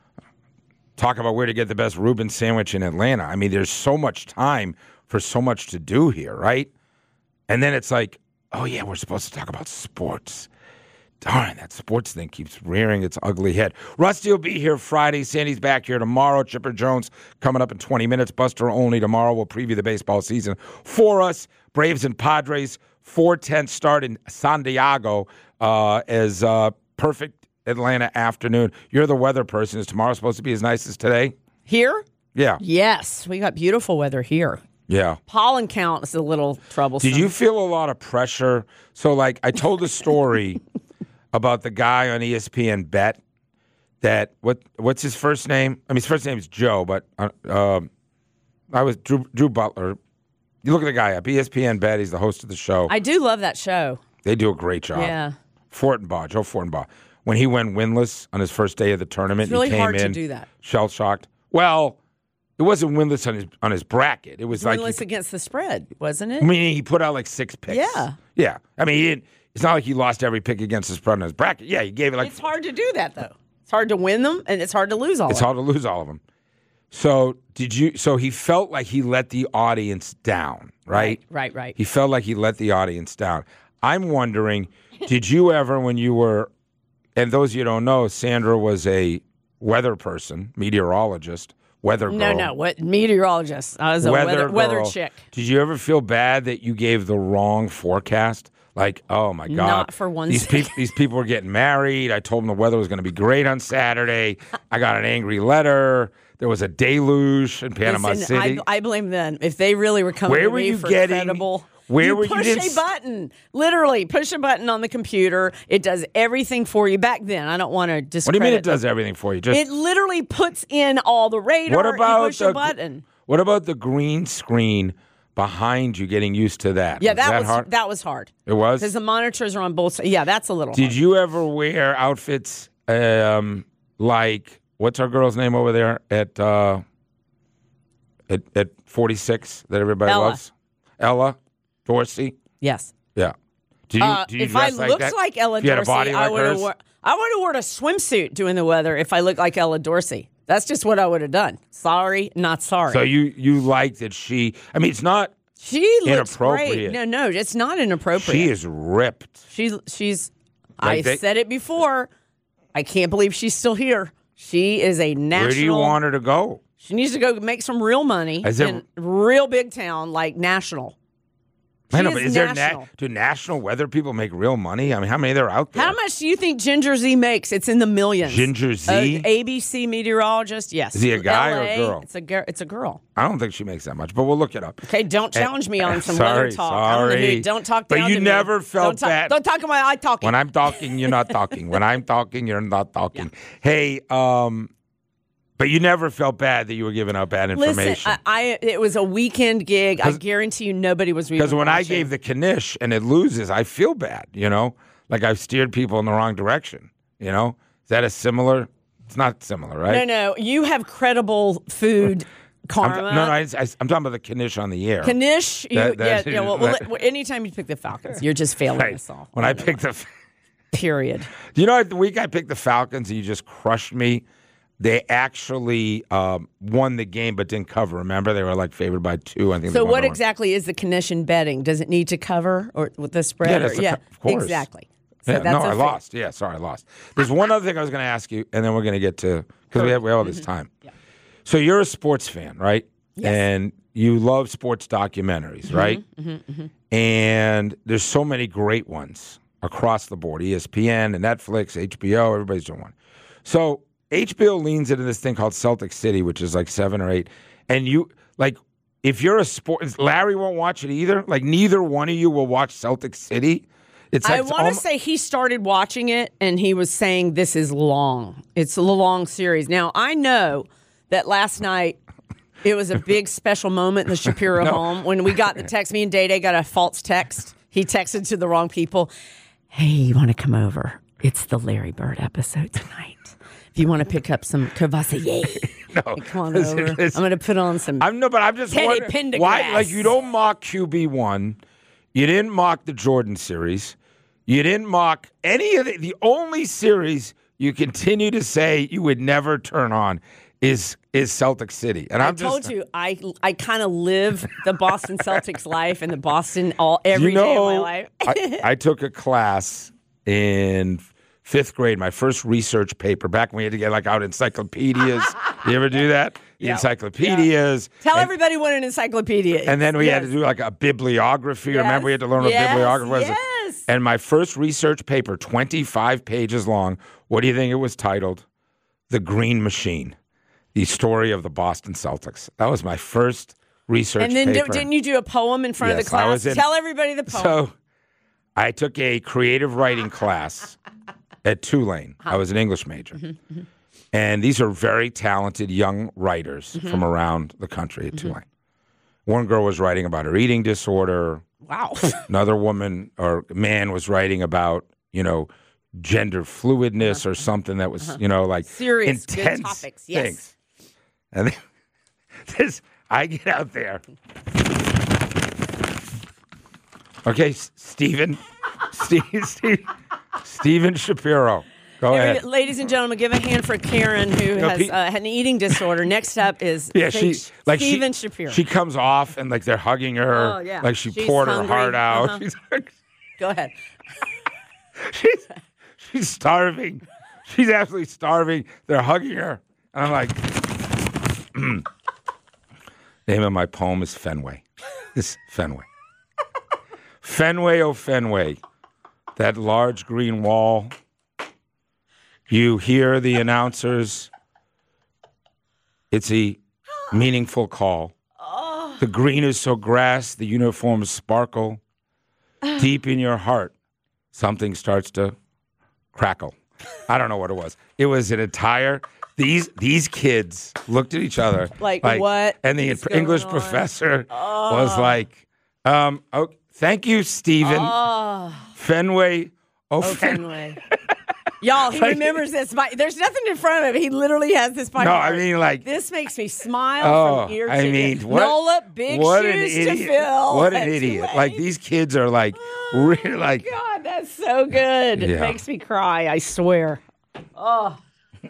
Talk about where to get the best Reuben sandwich in Atlanta. I mean, there's so much time for so much to do here, right? And then it's like, oh, yeah, we're supposed to talk about sports. Darn, that sports thing keeps rearing its ugly head. Rusty will be here Friday. Sandy's back here tomorrow. Chipper Jones coming up in twenty minutes. Buster only tomorrow. We'll preview the baseball season for us. Braves and Padres, four ten start in San Diego uh, as uh, perfect Atlanta afternoon. You're the weather person. Is tomorrow supposed to be as nice as today? Here? Yeah. Yes, we got beautiful weather here. Yeah. Pollen count is a little troublesome. Did you feel a lot of pressure? So, like, I told a story about the guy on E S P N Bet that what what's his first name? I mean, his first name is Joe, but uh, um, I was Drew, Drew Butler. You look at the guy up, E S P N Bet. He's the host of the show. I do love that show. They do a great job. Yeah. Fortenbaugh, Joe Fortenbaugh. When he went winless on his first day of the tournament, It's really he came hard in to do that. shell shocked. Well, it wasn't winless on his on his bracket. It was like Winless he, against the spread, wasn't it? I mean, he put out like six picks. Yeah. Yeah. I mean, he didn't. It's not like he lost every pick against his spread in his bracket. Yeah, he gave it like. It's hard to do that though. It's hard to win them, and it's hard to lose all. It's of them. hard to lose all of them. So did you? So he felt like he let the audience down, right? Right, right. He felt like he let the audience down. I'm wondering, did you ever, when you were, and those of you who don't know, Sandra was a weather person, meteorologist, weather girl. No, no. What meteorologist? I was a weather weather, girl. chick. Did you ever feel bad that you gave the wrong forecast? Like, oh my God. Not for one these second. people, these people were getting married. I told them the weather was going to be great on Saturday. I got an angry letter. There was a deluge in Panama Listen, City. I, I blame them. If they really were coming Where to were me you for getting- credible, where you were you push didn't a s- button. Literally, push a button on the computer. It does everything for you. Back then, I don't want to What do discredit. you mean it does everything for you? Just It literally puts in all the radar. what about you push the a button? What about the green screen behind you? Getting used to that. Yeah, was that, that was hard. that was hard. It was. Because the monitors are on both sides. Yeah, that's a little Did hard. you ever wear outfits um, like what's our girl's name over there at uh, at at forty-six that everybody Ella. loves? Ella Dorsey. Yes. Yeah. Do you, Uh, do you if I dress like looked that? like Ella If you had a Dorsey, body I like would have hers? wore I would have worn a swimsuit doing the weather if I looked like Ella Dorsey. That's just what I would have done. Sorry, not sorry. So you you like that she? I mean, it's not. she looks inappropriate. great. No, no, it's not inappropriate. She is ripped. She's she's. Like I they- said it before. I can't believe she's still here. She is a national. Where do you want her to go? She needs to go make some real money Is it- in real big town like national. I She know, is but is there national. na- do national weather people make real money? I mean, how many there out there? How much do you think Ginger Z makes? It's in the millions. Ginger Z? Uh, A B C meteorologist. Yes. Is he a guy or a L A, girl? It's a girl. It's a girl. I don't think she makes that much, but we'll look it up. Okay, don't challenge me on some sorry, weather talk. I'm in the sorry. mood. Don't talk But down you to me. never felt don't talk, bad. Don't talk about I talking. When I'm talking, you're not talking. When I'm talking, you're not talking. Hey, um, but you never felt bad that you were giving out bad information. Listen, I, I it was a weekend gig. I guarantee you, nobody was Because even when I watching. gave the Knish and it loses, I feel bad, you know? Like I've steered people in the wrong direction, you know? Is that a similar? It's not similar, right? No, no, you have credible food I'm, karma. no, no, I, I, I'm talking about the Knish on the air. Knish, you, That- that- yeah, yeah. Well, well, that- let- anytime you pick the Falcons, you're just failing Right. us all. When I picked the, Period. do you know the week I picked the Falcons and you just crushed me? They actually um, won the game but didn't cover. Remember, they were like favored by two. I think. they So won what by one. exactly is the Knish betting? Does it need to cover or with the spread? Yeah, or- that's the yeah, co- of course. exactly. So Yeah, that's no, a I fa- lost. Yeah, sorry, I lost. There's one other thing I was going to ask you, and then we're going to get to because we have, we have all this time. So you're a sports fan, right? Yes. And you love sports documentaries, right? And there's so many great ones across the board: E S P N and Netflix, H B O. Everybody's doing one. So H B O leans into this thing called Celtic City, which is like seven or eight. And you like, if you're a sport, Larry won't watch it either. Like neither one of you will watch Celtic City. It's like I it's want to almo- say he started watching it and he was saying this is long. It's a long series. Now I know that last night it was a big special moment in the Shapiro home when we got the text. Me and Day Day got a false text. He texted to the wrong people. Hey, you want to come over? It's the Larry Bird episode tonight. If you want to pick up some Cavassier, know. Come on Listen, over. listen. I'm going to put on some. I'm no, but I'm just Teddy wondering Pendergrass. why. Like you don't mock Q B one, you didn't mock the Jordan series, you didn't mock any of the. The only series you continue to say you would never turn on is is Celtic City, and I I'm told just, you, I I kind of live the Boston Celtics life and the Boston all every you know, day of my life. I, I took a class in fifth grade, my first research paper, back when we had to get like out encyclopedias. You ever do that? The Yep. encyclopedias. Tell and, everybody what an encyclopedia is. And then we yes. had to do like a bibliography. Yes. Remember, we had to learn what yes. a bibliography was. Yes. And my first research paper, twenty-five pages long, what do you think it was titled? The Green Machine, the story of the Boston Celtics. That was my first research And then paper. d- didn't you do a poem in front Yes, of the I class? was in- Tell everybody the poem. So I took a creative writing class at Tulane. I was an English major. Mm-hmm, mm-hmm. And these are very talented young writers Mm-hmm. from around the country at Tulane. One girl was writing about her eating disorder. Wow. Another woman or man was writing about, you know, gender fluidness or something that was, you know, like Serious, good intense topics, yes. things. And then, this, I get out there. Okay, S- Stephen, Steve, Steve, Stephen Shapiro. Go Every- ahead. ladies and gentlemen, give a hand for Karen, who No, has Pete- uh, had an eating disorder. Next up is Yeah, she like Stephen she, Shapiro. She comes off and like they're hugging her, Oh, yeah. like she She's poured hungry. her heart out. Uh-huh. She's, like, Go ahead. she's she's starving. She's absolutely starving. They're hugging her, and I'm like, mm. Name of my poem is Fenway. This Fenway. Fenway, oh Fenway, that large green wall. You hear the announcers. It's a meaningful call. The green is so grass, the uniforms sparkle. Deep in your heart, something starts to crackle. I don't know what it was. It was an entire. These these kids looked at each other Like, what And the is English going on? professor was like, um, "Oh, thank you, Stephen Oh, Fenway. Oh, oh Fen- Fenway. Y'all, he remembers this. By, there's nothing in front of him. He literally has this by No, heart. I mean, like- this makes me smile Oh, from ear to I ear. mean, what, Nola, big what shoes an to idiot. fill. What an That's idiot. right. Like, these kids are like, really like, God, that's so good. It Yeah. makes me cry, I swear. Oh.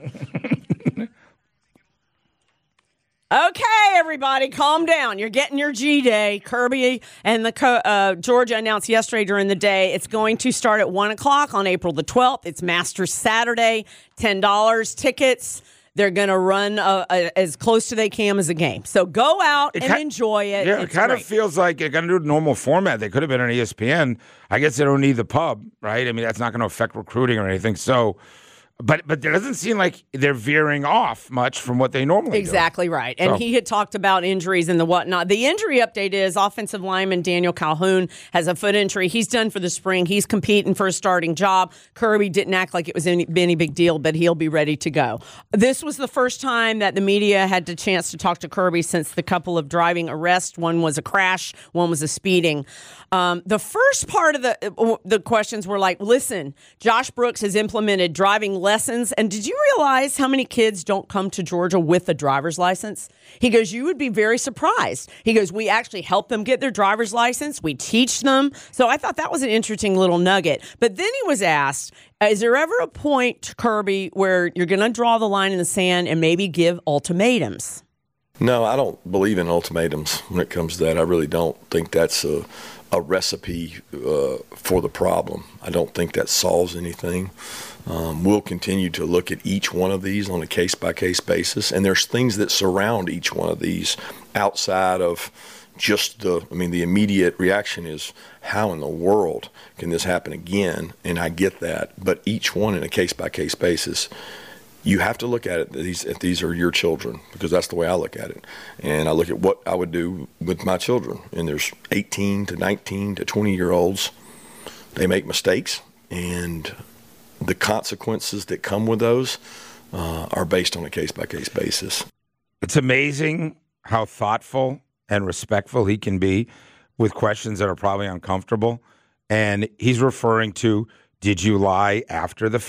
Okay, everybody, calm down. You're getting your G Day. Kirby and the co- uh, Georgia announced yesterday during the day it's going to start at one o'clock on April the twelfth. It's Masters Saturday, ten dollars tickets. They're going to run uh, uh, as close to they can as a game. So go out It and ki- enjoy it. yeah, it It's kind of great. feels like they're going to do a normal format. They could have been on E S P N. I guess they don't need the pub, right? I mean, that's not going to affect recruiting or anything. So, but but it doesn't seem like they're veering off much from what they normally do. Exactly right. And So- he had talked about injuries and the whatnot. The injury update is offensive lineman Daniel Calhoun has a foot injury. He's done for the spring. He's competing for a starting job. Kirby didn't act like it was any, any big deal, but he'll be ready to go. This was the first time that the media had the chance to talk to Kirby since the couple of driving arrests. One was a crash, one was a speeding. Um, the first part of the the questions were like, listen, Josh Brooks has implemented driving lessons. And did you realize how many kids don't come to Georgia with a driver's license? He goes, you would be very surprised. He goes, we actually help them get their driver's license. We teach them. So I thought that was an interesting little nugget. But then he was asked, is there ever a point, Kirby, where you're going to draw the line in the sand and maybe give ultimatums? No, I don't believe in ultimatums when it comes to that. I really don't think that's a, a recipe uh, for the problem. I don't think that solves anything. Um, we'll continue to look at each one of these on a case-by-case basis, and there's things that surround each one of these outside of just the, I mean, the immediate reaction is, how in the world can this happen again? And I get that, but each one in a case-by-case basis, you have to look at it, these, if these are your children, because that's the way I look at it. And I look at what I would do with my children. And there's eighteen to nineteen to twenty-year-olds. They make mistakes, and the consequences that come with those uh, are based on a case-by-case basis. It's amazing how thoughtful and respectful he can be with questions that are probably uncomfortable. And he's referring to, did you lie after the fact?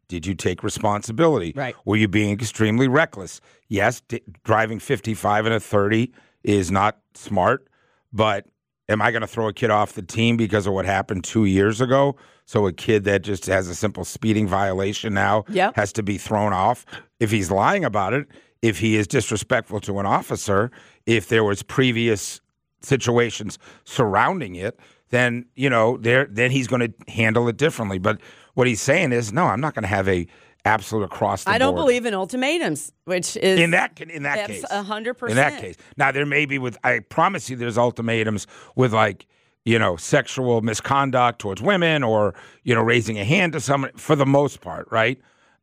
Did you take responsibility? Right. Were you being extremely reckless? Yes, d- driving fifty-five and a thirty is not smart, but am I going to throw a kid off the team because of what happened two years ago? So a kid that just has a simple speeding violation now Yep. has to be thrown off. If he's lying about it, if he is disrespectful to an officer, if there was previous situations surrounding it, then, you know, there then he's going to handle it differently. But what he's saying is, no, I'm not going to have a absolute across the board. I don't believe in ultimatums, which is in that in that that's case. a hundred percent. In that case. Now there may be with I promise you there's ultimatums with like, you know, sexual misconduct towards women or, you know, raising a hand to someone for the most part, right?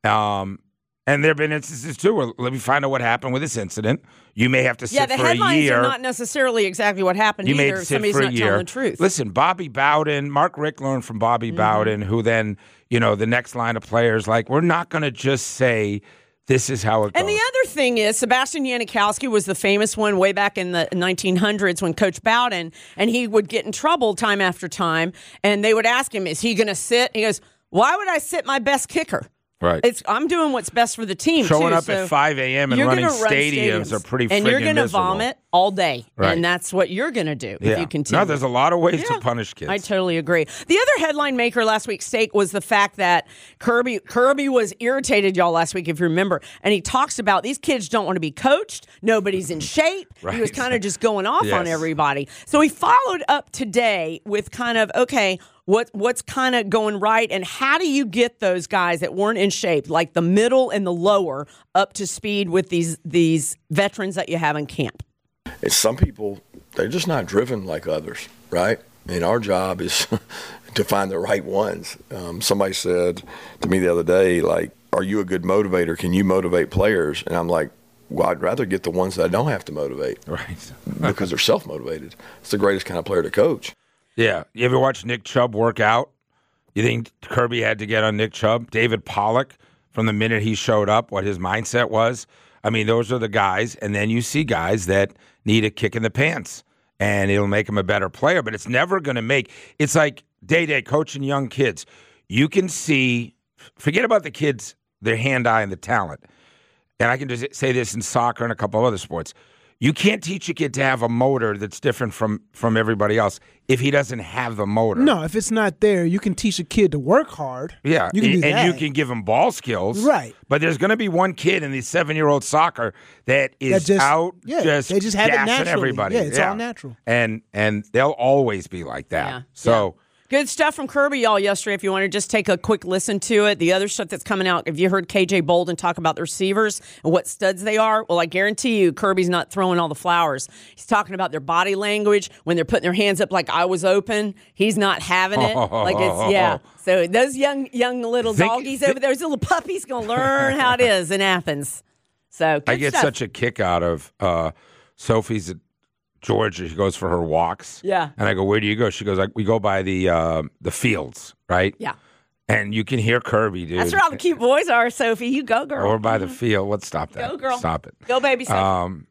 Um And there have been instances, too, where let me find out what happened with this incident. You may have to sit yeah, the for a headlines year. are not necessarily exactly what happened You either. may if sit somebody's for a not year. telling the truth. Listen, Bobby Bowden, Mark Rick learned from Bobby Mm-hmm. Bowden, who then, you know, the next line of players, like, we're not going to just say this is how it goes. And the other thing is, Sebastian Janikowski was the famous one way back in the nineteen hundreds when Coach Bowden, and he would get in trouble time after time, and they would ask him, is he going to sit? He goes, why would I sit my best kicker? Right. It's I'm doing what's best for the team. Showing too, up so at five a.m. and you're running gonna run stadiums, are pretty and you're friggin' gonna miserable. vomit all day, Right. and that's what you're going to do Yeah. if you continue. No, there's a lot of ways Yeah. to punish kids. I totally agree. The other headline maker last week's Steak was the fact that Kirby Kirby was irritated, y'all, last week, if you remember. And he talks about these kids don't want to be coached. Nobody's in shape. Right. He was kind of just going off on Yes. everybody. So he followed up today with kind of, okay, what what's kind of going right, and how do you get those guys that weren't in shape, like the middle and the lower, up to speed with these these veterans that you have in camp? It's some people, they're just not driven like others, right? I mean, our job is to find the right ones. Um, somebody said to me the other day, like, are you a good motivator? Can you motivate players? And I'm like, well, I'd rather get the ones that I don't have to motivate. Right. Because they're self-motivated. It's the greatest kind of player to coach. Yeah. You ever watch Nick Chubb work out? You think Kirby had to get on Nick Chubb? David Pollock, from the minute he showed up, what his mindset was? I mean, those are the guys. And then you see guys that need a kick in the pants, and it'll make them a better player. But it's never going to make – it's like day-day coaching young kids. You can see – forget about the kids, their hand-eye and the talent. And I can just say this in soccer and a couple of other sports. You can't teach a kid to have a motor that's different from, from everybody else if he doesn't have the motor. No, if it's not there, you can teach a kid to work hard. Yeah, you can and, do and that. you can give him ball skills. Right. But there's going to be one kid in the seven-year-old soccer that is That just- out yeah, just they just have it gassing naturally. everybody. Yeah, it's all natural. And and they'll always be like that. Yeah, So Good stuff from Kirby, y'all, yesterday. If you want to just take a quick listen to it. The other stuff that's coming out, have you heard K J Bolden talk about the receivers and what studs they are? Well, I guarantee you Kirby's not throwing all the flowers. He's talking about their body language when they're putting their hands up like I was open. He's not having it. Like it's, yeah. So those young young little Think- doggies over there, those little puppies going to learn how it is in Athens. So good I get stuff. such a kick out of uh, Sophie's at Georgia. She goes for her walks. Yeah. And I go, where do you go? She goes, like, we go by the uh, the fields, right? Yeah. And you can hear Kirby, dude. That's where all the cute boys are, Sophie. You go, girl. Or by the field. Let's stop that. Go, girl. Stop it. Go, baby, Sophie. Um,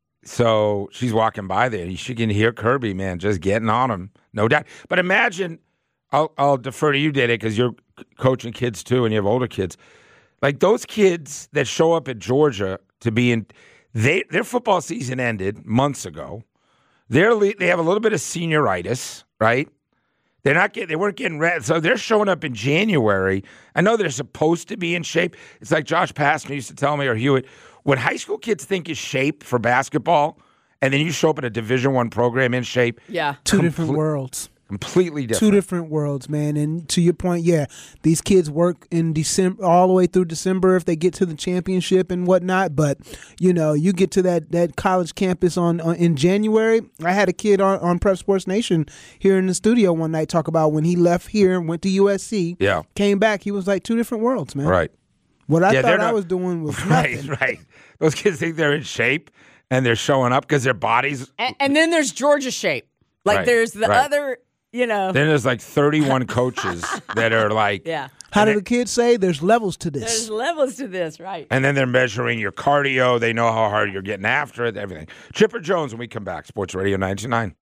so she's walking by there, and she can hear Kirby, man, just getting on him, no doubt. But imagine, I'll, I'll defer to you, Dede, because you're c- coaching kids too, and you have older kids. Like those kids that show up at Georgia to be in, they their football season ended months ago. They're le- they have a little bit of senioritis, right? They're not getting, they weren't getting ready. So they're showing up in January. I know they're supposed to be in shape. It's like Josh Pastner used to tell me, or Hewitt, what high school kids think is shape for basketball, and then you show up at a Division One program in shape. Yeah. Two Comple- different worlds. Completely different. Two different worlds, man. And to your point, yeah, these kids work in December, all the way through December if they get to the championship and whatnot. But you know, you get to that that college campus on, on in January. I had a kid on on Prep Sports Nation here in the studio one night talk about when he left here and went to U S C. Yeah. Came back, he was like two different worlds, man. Right. What I Yeah, they're thought I not- was doing was Right, nothing. right. Those kids think they're in shape, and they're showing up because their bodies. And, and then there's Georgia shape. Like Right, there's the right. other, you know. Then there's like thirty-one coaches that are like, Yeah. How do And the kids say? There's levels to this. There's levels to this, right? and then they're measuring your cardio. They know how hard you're getting after it, everything. Chipper Jones when we come back. Sports Radio ninety-nine.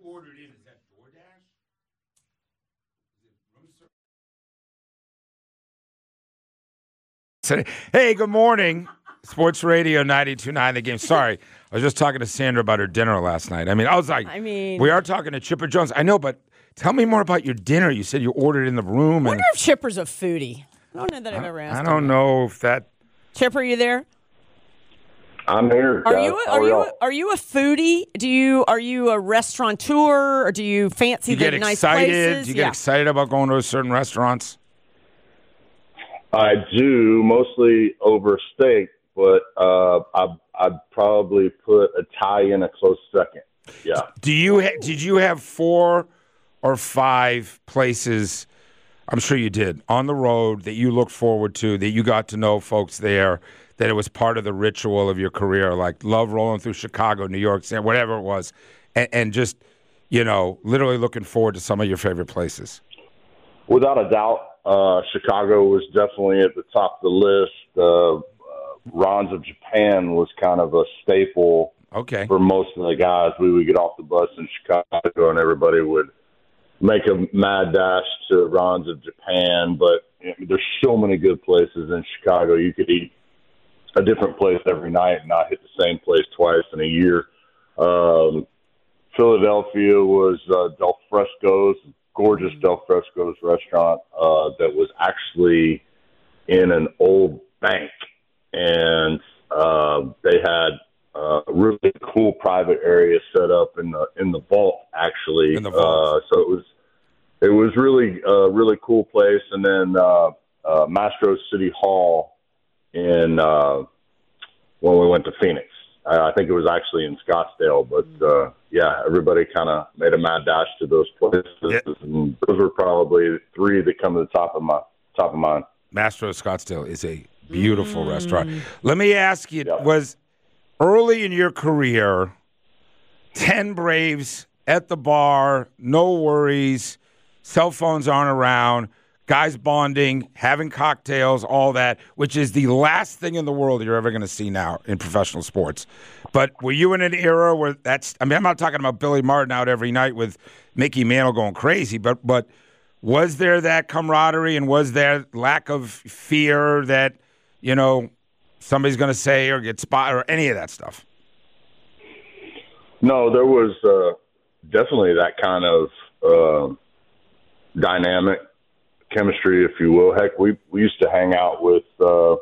ordered in, is that DoorDash? Is it room service? Hey, good morning. Sports Radio ninety-two point nine The Game. Sorry, I was just talking to Sandra about her dinner last night. I mean, I was like, I mean, we are talking to Chipper Jones. I know, but tell me more about your dinner. You said you ordered in the room. I and wonder if Chipper's a foodie. I don't know that I've ever asked I him don't that. know if that. Chipper, are you there? I'm here. Are guys. you a, How are you y'all? a, are you a foodie? Do you are you a restaurateur or do you fancy You the get nice excited. places? You get yeah. excited about going to certain restaurants. I do mostly over steak, but uh, I I'd probably put a Thai in a close second. Yeah. Do you ha- did you have four or five places? I'm sure you did on the road that you looked forward to, that you got to know folks there, that it was part of the ritual of your career, like love rolling through Chicago, New York, San- whatever it was, and, and just you know, literally looking forward to some of your favorite places. Without a doubt, uh, Chicago was definitely at the top of the list. Uh, uh, Ron's of Japan was kind of a staple Okay. for most of the guys. We would get off the bus in Chicago, and everybody would make a mad dash to Ron's of Japan. But you know, there's so many good places in Chicago. You could eat a different place every night and not hit the same place twice in a year. Um, Philadelphia was uh, Del Fresco's, gorgeous Del Fresco's restaurant uh, that was actually in an old bank, and uh, they had uh, a really cool private area set up in the in the vault. Actually, In the vault. Uh, so it was it was really a really cool place. And then uh, uh, Mastro City Hall in uh, when we went to Phoenix. I think it was actually in Scottsdale, but uh, yeah, everybody kind of made a mad dash to those places, Yeah. and those were probably three that come to the top of my top of mind. Mastro Scottsdale is a beautiful restaurant. Let me ask you, Yeah. was early in your career, ten Braves at the bar, no worries, cell phones aren't around, guys bonding, having cocktails, all that, which is the last thing in the world you're ever going to see now in professional sports. But were you in an era where that's, I mean, I'm not talking about Billy Martin out every night with Mickey Mantle going crazy, but but was there that camaraderie and was there lack of fear that, you know, somebody's going to say or get spotted or any of that stuff? No, there was uh, definitely that kind of uh, dynamic chemistry, if you will. Heck, we we used to hang out with uh,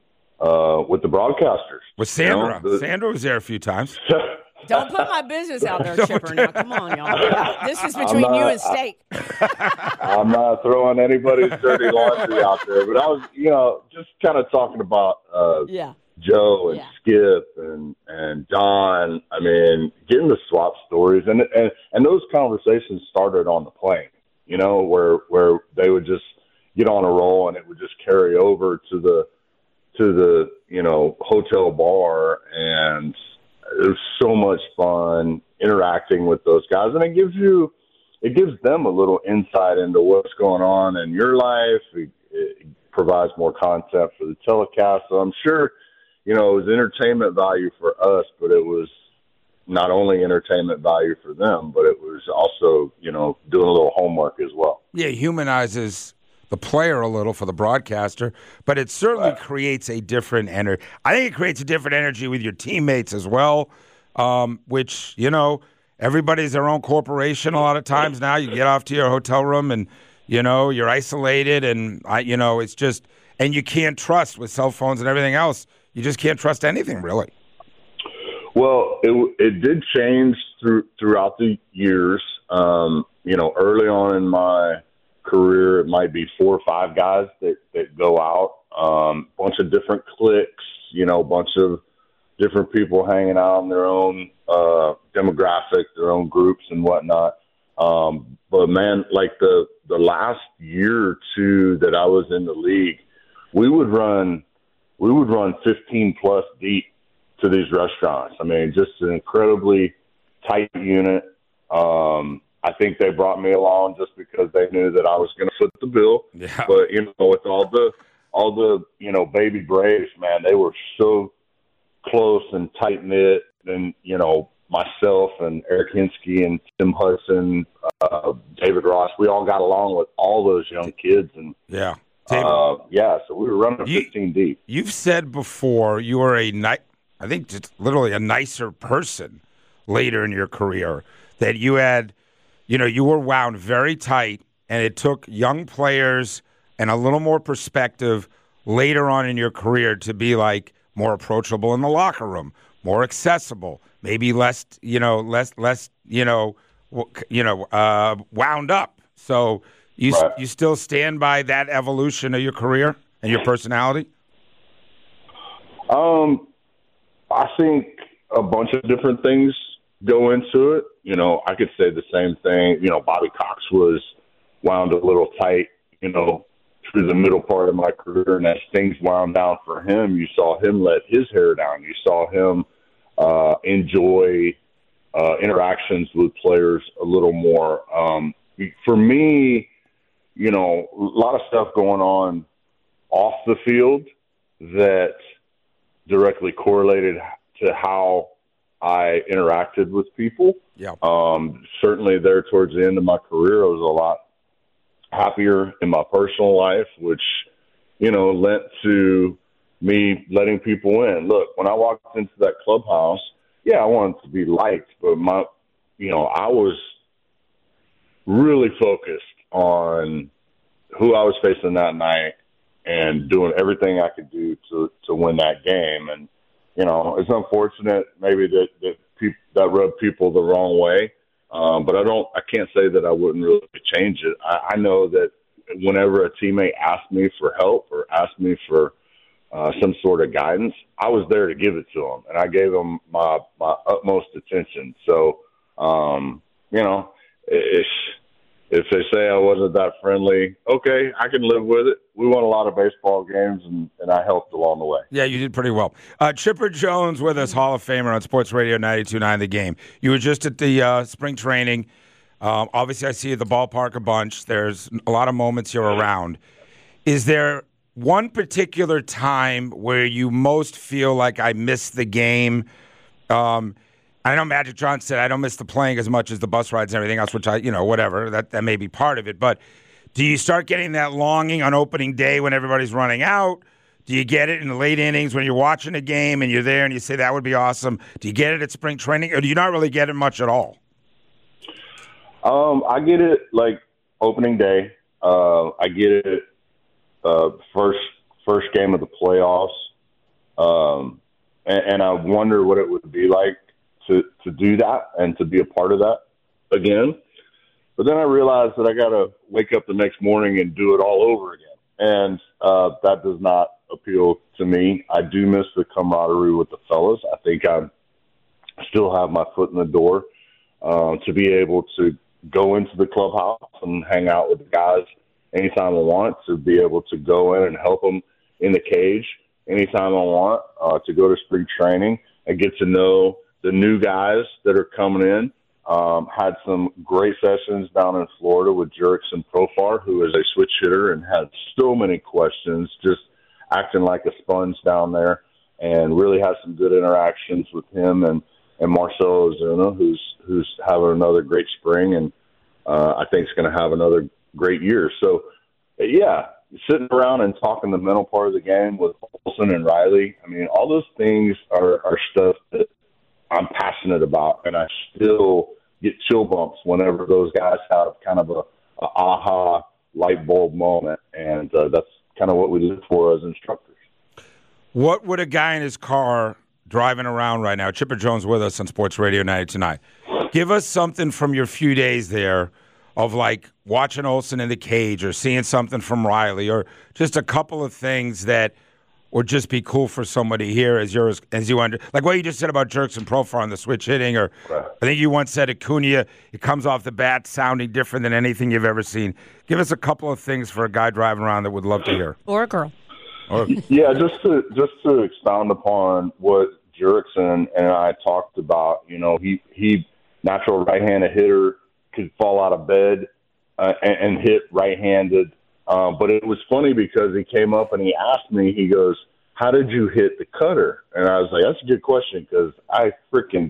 uh, with the broadcasters. With Sandra. You know, the- Sandra was there a few times. Don't put my business out there, Chipper. Now, come on, y'all. This is between not- you and Steak. I'm not throwing anybody's dirty laundry out there, but I was, you know, just kind of talking about uh, Yeah. Joe and Yeah. Skip and and Don. I mean, getting to swap stories, and and and those conversations started on the plane. You know, where where they would just get on a roll, and it would just carry over to the to the you know hotel bar, and it was so much fun interacting with those guys, and it gives you it gives them a little insight into what's going on in your life. It, it provides more content for the telecast. So I'm sure, you know, it was entertainment value for us, but it was not only entertainment value for them, but it was also, you know, doing a little homework as well. Yeah, humanizes the player a little for the broadcaster, but it certainly right. creates a different energy. I think it creates a different energy with your teammates as well, um, which, you know, everybody's their own corporation a lot of times now. You get off to your hotel room and, you know, you're isolated and, I, you know, it's just – and you can't trust with cell phones and everything else. You just can't trust anything really. Well, it it did change through throughout the years. Um, you know, early on in my career, it might be four or five guys that, that go out, um, bunch of different cliques, you know, bunch of different people hanging out in their own uh, demographic, their own groups and whatnot. Um, but man, like the, the last year or two that I was in the league, we would run, we would run fifteen plus deep to these restaurants. I mean, just an incredibly tight unit. Um, I think they brought me along just because they knew that I was going to foot the bill. Yeah. But, you know, with all the, all the, you know, baby Braves, man, they were so close and tight knit. And, you know, myself and Eric Hinsky and Tim Hudson, uh, David Ross, we all got along with all those young kids. And yeah, uh, yeah, so we were running you, fifteen deep. You've said before you were a ni- I think just literally a nicer person later in your career, that you had, you know, you were wound very tight, and it took young players and a little more perspective later on in your career to be like more approachable in the locker room, more accessible, maybe less, you know, less, less, you know, w- you know, uh, wound up. So you Right. you still stand by that evolution of your career and your personality? Um, I think a bunch of different things go into it. You know, I could say the same thing. You know, Bobby Cox was wound a little tight, you know, through the middle part of my career. And as things wound down for him, you saw him let his hair down. You saw him uh, enjoy uh, interactions with players a little more. Um, for me, you know, a lot of stuff going on off the field that directly correlated to how I interacted with people. Yeah. Um, certainly there towards the end of my career, I was a lot happier in my personal life, which, you know, lent to me letting people in. Look, when I walked into that clubhouse, yeah, I wanted to be liked, but my, you know, I was really focused on who I was facing that night and doing everything I could do to, to win that game. And, you know, it's unfortunate maybe that, that people, that rubbed people the wrong way. Um, but I don't, I can't say that I wouldn't really change it. I, I know that whenever a teammate asked me for help or asked me for uh, some sort of guidance, I was there to give it to them, and I gave them my, my utmost attention. So, um, you know, if, if they say I wasn't that friendly, okay, I can live with it. We won a lot of baseball games, and, and I helped along the way. Yeah, you did pretty well. Uh, Chipper Jones with us, Hall of Famer on Sports Radio ninety-two point nine The Game. You were just at the uh, spring training. Um, obviously, I see you at the ballpark a bunch. There's a lot of moments you're around. Is there one particular time where you most feel like I missed the game? Um, I know Magic Johnson said I don't miss the playing as much as the bus rides and everything else, which I, you know, whatever. That, that may be part of it. But do you start getting that longing on opening day when everybody's running out? Do you get it in the late innings when you're watching a game and you're there and you say that would be awesome? Do you get it at spring training, or do you not really get it much at all? Um, I get it like opening day. Uh, I get it uh, first first game of the playoffs, um, and, and I wonder what it would be like to to do that and to be a part of that again. But then I realized that I got to wake up the next morning and do it all over again, and uh, that does not appeal to me. I do miss the camaraderie with the fellas. I think I still have my foot in the door uh, to be able to go into the clubhouse and hang out with the guys anytime I want, to be able to go in and help them in the cage anytime I want, uh, to go to spring training and get to know the new guys that are coming in. Um, had some great sessions down in Florida with Jurickson Profar, who is a switch hitter and had so many questions, just acting like a sponge down there, and really had some good interactions with him and, and Marcell Ozuna, who's who's having another great spring, and uh, I think is going to have another great year. So, yeah, sitting around and talking the mental part of the game with Olson and Riley, I mean, all those things are, are stuff that I'm passionate about, and I still get chill bumps whenever those guys have kind of a, a aha light bulb moment, and uh, that's kind of what we live for as instructors. What would a guy in his car driving around right now, Chipper Jones with us on Sports Radio ninety-two point nine, give us something from your few days there of like watching Olson in the cage or seeing something from Riley, or just a couple of things that would just be cool for somebody here as you're as you under like what you just said about Jurickson Profar on the switch hitting, or right. I think you once said Acuna, it comes off the bat sounding different than anything you've ever seen. Give us a couple of things for a guy driving around that would love to hear. Or a girl. Or, yeah, just to just to expound upon what Jurickson and I talked about, you know, he he natural right-handed hitter, could fall out of bed uh, and, and hit right-handed. Uh, but it was funny because he came up and he asked me, he goes, how did you hit the cutter? And I was like, that's a good question, because I freaking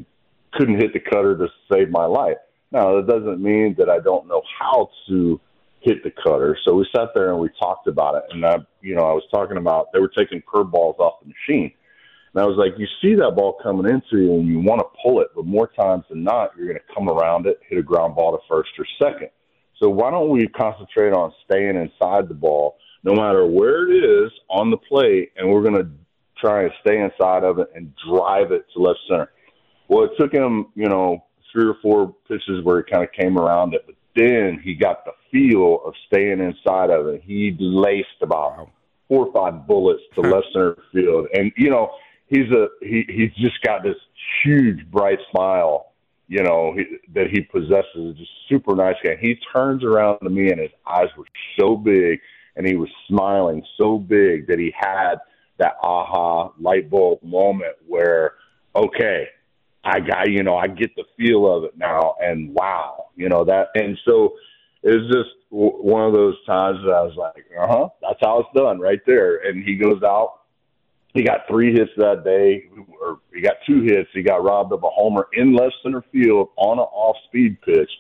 couldn't hit the cutter to save my life. Now, that doesn't mean that I don't know how to hit the cutter. So we sat there and we talked about it. And, I, you know, I was talking about they were taking curveballs off the machine. And I was like, you see that ball coming into you and you want to pull it, but more times than not, you're going to come around it, hit a ground ball to first or second. So why don't we concentrate on staying inside the ball, no matter where it is on the plate, and we're going to try and stay inside of it and drive it to left center. Well, it took him, you know, three or four pitches where he kind of came around it, but then he got the feel of staying inside of it. He laced about four or five bullets to left center field. And, you know, he's a he he's just got this huge, bright smile, you know, he, that he possesses. Just super nice guy. He turns around to me, and his eyes were so big, and he was smiling so big that he had that aha light bulb moment where, okay, I got, you know, I get the feel of it now, and wow, you know, that. And so it was just w- one of those times that I was like, uh-huh, that's how it's done right there. And he goes out. He got three hits that day, or he got two hits. He got robbed of a homer in left center field on an off-speed pitch.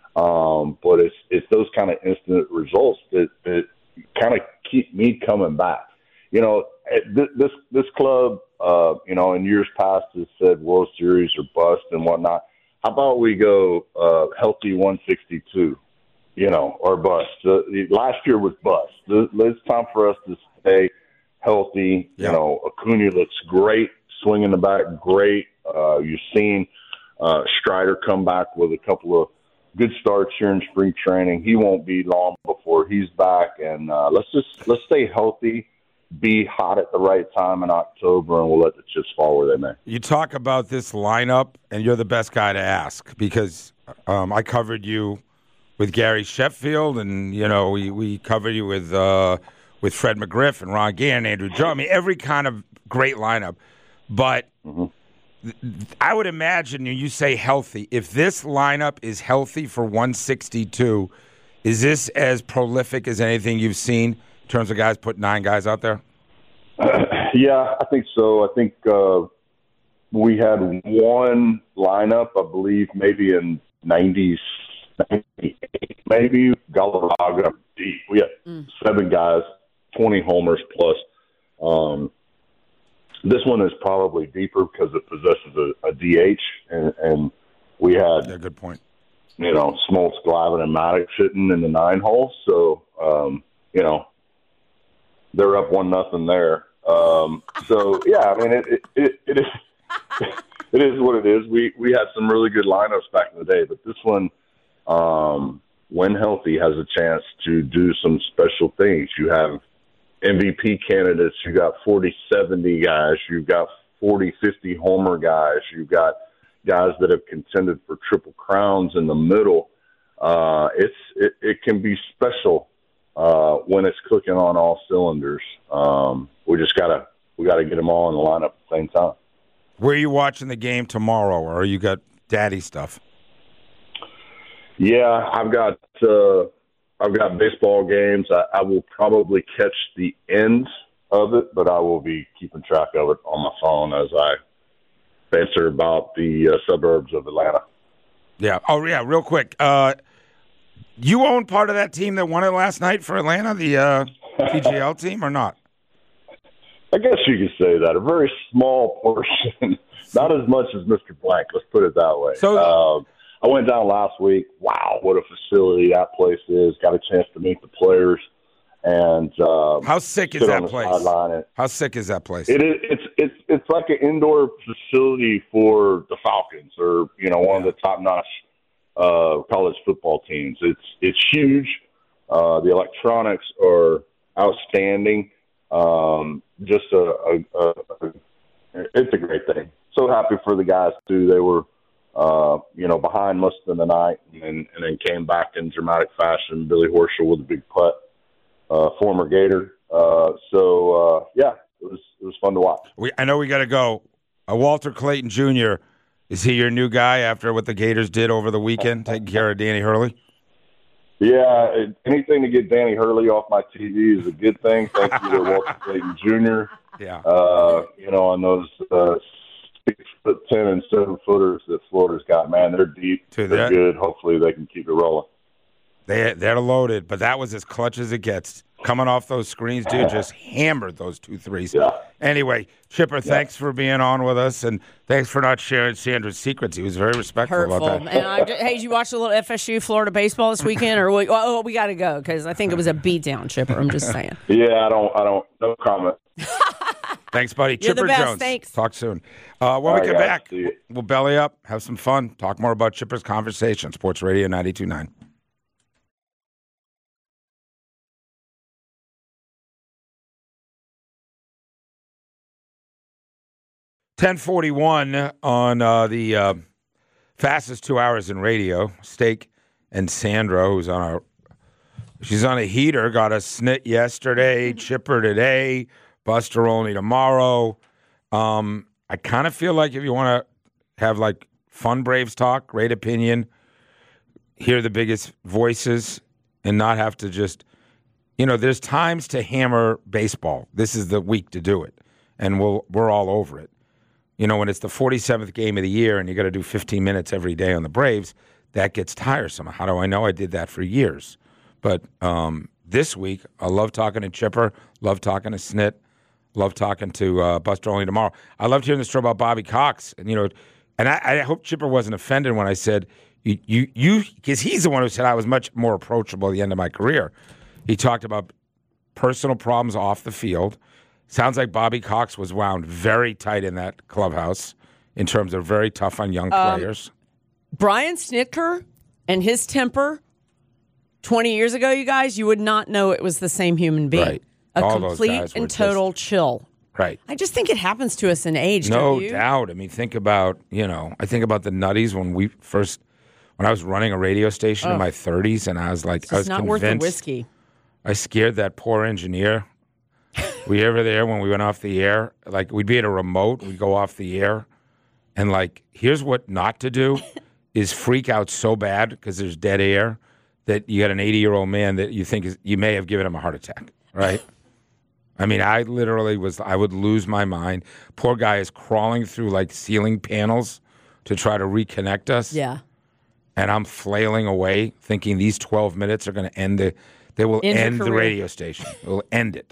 Um, but it's it's those kind of instant results that, that kind of keep me coming back. You know, this this, this club, uh, you know, in years past has said World Series or bust and whatnot. How about we go uh, healthy one sixty-two, you know, or bust? Uh, last year was bust. It's time for us to stay healthy. Yeah. You know, Acuna looks great, swinging the bat great. Uh, you've seen uh, Strider come back with a couple of good starts here in spring training. He won't be long before he's back, and uh, let's just let's stay healthy. Be hot at the right time in October, and we'll let the chips fall where they may. You talk about this lineup, and you're the best guy to ask because um, I covered you with Gary Sheffield, and you know we, we covered you with uh, with Fred McGriff and Ron Gann and Andrew Joe. I mean, every kind of great lineup. But mm-hmm. th- I would imagine you say healthy. If this lineup is healthy for one sixty-two, is this as prolific as anything you've seen? In terms of guys put nine guys out there? Uh, yeah, I think so. I think uh, we had one lineup, I believe, maybe in nineties, ninety-eight, maybe, Galarraga. We had mm. seven guys, twenty homers plus. Um, this one is probably deeper because it possesses a, a D H, and, and we had, yeah, good point. You know, Smoltz, Glavine, and Maddox sitting in the nine hole. So, um, you know, they're up one nothing there. Um, so yeah, I mean it it, it, it is it is what it is. We we had some really good lineups back in the day, but this one, um, when healthy, has a chance to do some special things. You have M V P candidates. You got forty seventy guys. You've got forty fifty homer guys. You've got guys that have contended for triple crowns in the middle. Uh, it's it, it can be special. Uh, when it's clicking on all cylinders, um, we just gotta we gotta get them all in the lineup at the same time. Where are you watching the game tomorrow, or you got daddy stuff? Yeah, I've got uh, I've got baseball games. I, I will probably catch the end of it, but I will be keeping track of it on my phone as I banter about the uh, suburbs of Atlanta. Yeah. Oh, yeah. Real quick. Uh, You own part of that team that won it last night for Atlanta, the uh, T G L team, or not? I guess you could say that. A very small portion. Not as much as Mister Blank, let's put it that way. So, uh, I went down last week. Wow, what a facility that place is. Got a chance to meet the players. And uh, how sick is that place? And, how sick is that place? It is, it's it's it's like an indoor facility for the Falcons, or you know, one yeah. of the top-notch Uh, college football teams. It's it's huge. Uh, the electronics are outstanding. Um, just a, a, a, a, it's a great thing. So happy for the guys too. They were, uh, you know, behind most of the night, and, and then came back in dramatic fashion. Billy Horschel with a big putt, uh, former Gator. Uh, so uh, yeah, it was it was fun to watch. We, I know we got to go. Uh, Walter Clayton Junior Is he your new guy after what the Gators did over the weekend, taking care of Danny Hurley? Yeah, anything to get Danny Hurley off my T V is a good thing. Thank you to Walter Clayton Junior Yeah. Uh, you know, on those uh, six foot ten and seven footers that Florida's got. Man, they're deep. Dude, they're that- good. Hopefully, they can keep it rolling. They they're loaded, but that was as clutch as it gets. Coming off those screens, dude, just hammered those two threes. Yeah. Anyway, Chipper, thanks for being on with us, and thanks for not sharing Sandra's secrets. He was very respectful Hurtful. about that. And I just, hey, did you watch a little F S U Florida baseball this weekend, or we, oh, we got to go because I think it was a beatdown, Chipper. I'm just saying. Yeah, I don't. I don't. No comment. Thanks, buddy. You're the Chipper best. Jones. Thanks. Talk soon. Uh, when All we right, come guys. back, See you. we'll belly up, have some fun, talk more about Chipper's conversation. Sports Radio ninety-two point nine. ten forty-one on uh, the uh, fastest two hours in radio. Steak and Sandra, who's on our, she's on a heater, got a snit yesterday, Chipper today, Buster only tomorrow. Um, I kind of feel like if you want to have like fun Braves talk, great opinion, hear the biggest voices, and not have to just, you know, there's times to hammer baseball. This is the week to do it, and we'll we're all over it. You know, when it's the forty-seventh game of the year and you got to do fifteen minutes every day on the Braves, that gets tiresome. How do I know? I did that for years. But um, this week, I love talking to Chipper, love talking to Snit, love talking to uh, Buster only tomorrow. I loved hearing the story about Bobby Cox. And, you know, and I, I hope Chipper wasn't offended when I said, you, you, you, because he's the one who said I was much more approachable at the end of my career. He talked about personal problems off the field. Sounds like Bobby Cox was wound very tight in that clubhouse in terms of very tough on young Um, players. Brian Snitker and his temper twenty years ago, you guys, you would not know it was the same human being. Right. A All those complete guys were and total chill. Right. I just think it happens to us in age, No don't you? doubt. I mean, think about, you know, I think about the Nutties when we first, when I was running a radio station in Oh. my thirties, and I was like, It's I was not worth the convinced. whiskey. I scared that poor engineer. Were you ever there when we went off the air? Like, we'd be at a remote, we'd go off the air, and like, here's what not to do is freak out so bad because there's dead air that you got an eighty-year-old man that you think is, you may have given him a heart attack, right? I mean, I literally was, I would lose my mind. Poor guy is crawling through like ceiling panels to try to reconnect us. Yeah. And I'm flailing away thinking these twelve minutes are going to end the, they will End your end the career. radio station. It will end it.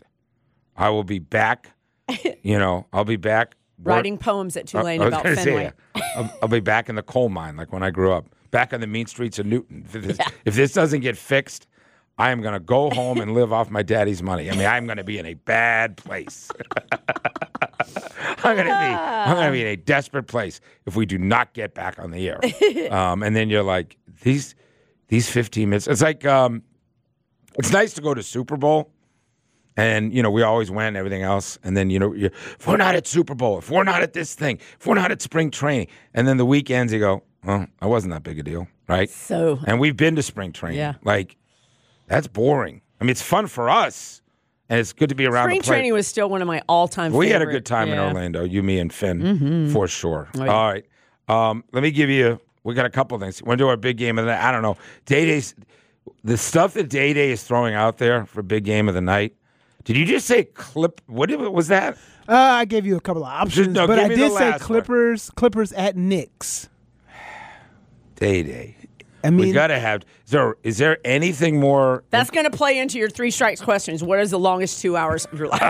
I will be back, you know, I'll be back. work- Writing poems at Tulane I was about gonna say, Fenway. I'll, I'll be back in the coal mine like when I grew up, back on the mean streets of Newton. If this, if this doesn't get fixed, I am going to go home and live off my daddy's money. I mean, I'm going to be in a bad place. I'm going to be I'm going to be in a desperate place if we do not get back on the air. Um, and then you're like, these these fifteen minutes. It's like um, it's nice to go to Super Bowl. And, you know, we always win and everything else. And then, you know, you, if we're not at Super Bowl, if we're not at this thing, if we're not at spring training, and then the weekends you go, well, that wasn't that big a deal, right? So, And we've been to spring training. Yeah. Like, that's boring. I mean, it's fun for us, and it's good to be around spring the play. training was still one of my all-time We favorite. had a good time in Yeah. Orlando, you, me, and Finn, Mhm. for sure. Oh, yeah. All right. Um, let me give you, we got a couple of things. Want to do our big game of the night? I don't know. Day-Day's, the stuff that Day-Day is throwing out there for big game of the night. Did you just say clip? What did- was that? Uh, I gave you a couple of options, no, but give I me the did say last one. Clippers. Clippers at Knicks. Day-Day. I mean, we got to have, is there, is there anything more? That's going to play into your three strikes questions. What is the longest two hours of your life?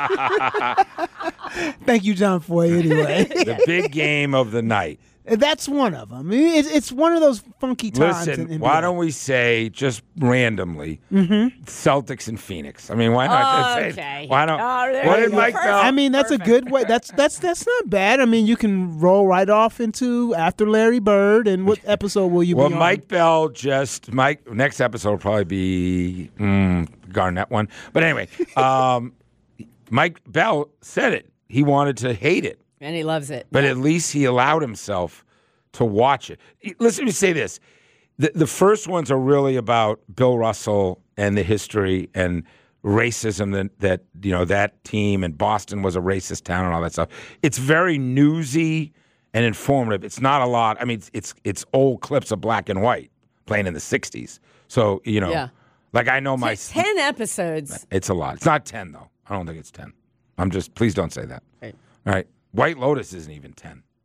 Thank you, John Foy. Anyway, The big game of the night. that's one of them. I mean, it's, it's one of those funky times. Listen, in N B A. why don't we say just randomly Mhm. Celtics and Phoenix? I mean, why not just say? Okay. Why not? Oh, there what you did go. Mike Perfect. Bell? I mean, that's a good way. That's that's that's not bad. I mean, you can roll right off into after Larry Bird. And what episode will you well, be on? Mike Bell just Mike. Next episode will probably be mm, Garnett one. But anyway, um, Mike Bell said it. He wanted to hate it, And he loves it. but at least he allowed himself to watch it. Listen, let me say this: the the first ones are really about Bill Russell and the history and racism that that you know that team and Boston was a racist town and all that stuff. It's very newsy and informative. It's not a lot. I mean, it's it's, it's old clips of black and white playing in the sixties. So you know, Yeah. like I know my Ten episodes. it's a lot. It's not ten though. I don't think it's ten. I'm just please don't say that. Right. All right. White Lotus isn't even ten.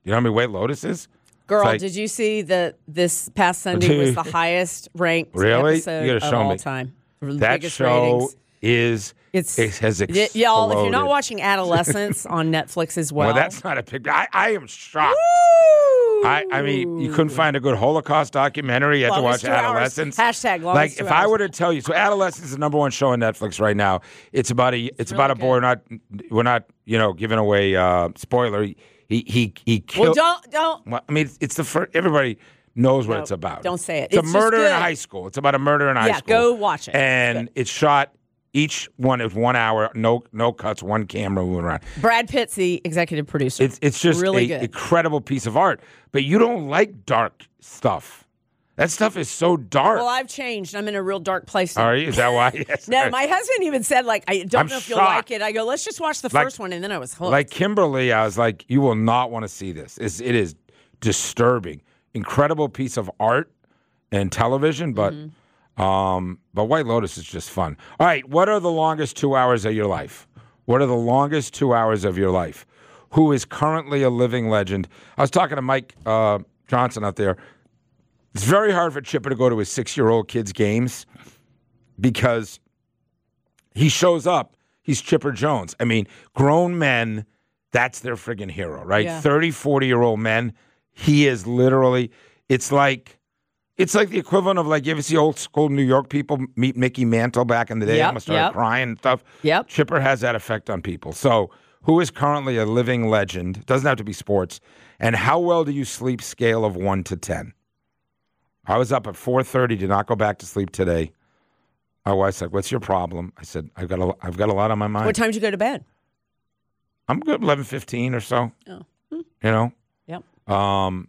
You know how many White Lotus is? Girl, like- did you see that this past Sunday was the highest ranked Really? episode You gotta of show all me. time? The That biggest show ratings. is It's it has Y- exploded. y'all. If you're not watching Adolescence on Netflix as well, well, that's not a picture. I, I am shocked. Woo! I, I mean, you couldn't find a good Holocaust documentary. You had to Longest watch two hours. Adolescence. Hashtag longest Like, two if I hours. were to tell you, so Adolescence is the number one show on Netflix right now. It's about a, it's about a boy. We're not, we're not, you know, giving away uh, spoiler. He, he, he, he Well, killed. don't don't. Well, I mean, it's, it's the first. Everybody knows what No, it's about. don't say it. It's, It's a just murder in good. high school. It's about a murder in high Yeah, school. go watch it. And it's shot. Each one is one hour, no no cuts, one camera moving around. Brad Pitt's the executive producer. It's it's just really a good. incredible piece of art. But you don't like dark stuff. That stuff is so dark. Well, I've changed. I'm in a real dark place now. Are you? Is that why? Yes. No, my husband even said, like, I don't I'm know if you'll shocked. like it. I go, let's just watch the Like- first one, and then I was hooked. Like Kimberly, I was like, you will not want to see this. It's, it is disturbing. Incredible piece of art and television, but Mm-hmm. um, but White Lotus is just fun. All right, what are the longest two hours of your life? What are the longest two hours of your life? Who is currently a living legend? I was talking to Mike uh, Johnson out there. It's very hard for Chipper to go to his six-year-old kid's games because he shows up. He's Chipper Jones. I mean, grown men, that's their friggin' hero, right? Yeah. thirty, forty-year-old men, he is literally, it's like, it's like the equivalent of, like, you ever see old school New York people meet Mickey Mantle back in the day? Yep, Almost started yep. crying and stuff. Yep. Chipper has that effect on people. So, who is currently a living legend? Doesn't have to be sports. And how well do you sleep? Scale of one to ten. I was up at four thirty. Did not go back to sleep today. My wife's like, "What's your problem?" I said, "I've got a, I've got a lot on my mind." What time did you go to bed? I'm good, eleven fifteen or so. Oh. You know. Yep. Um,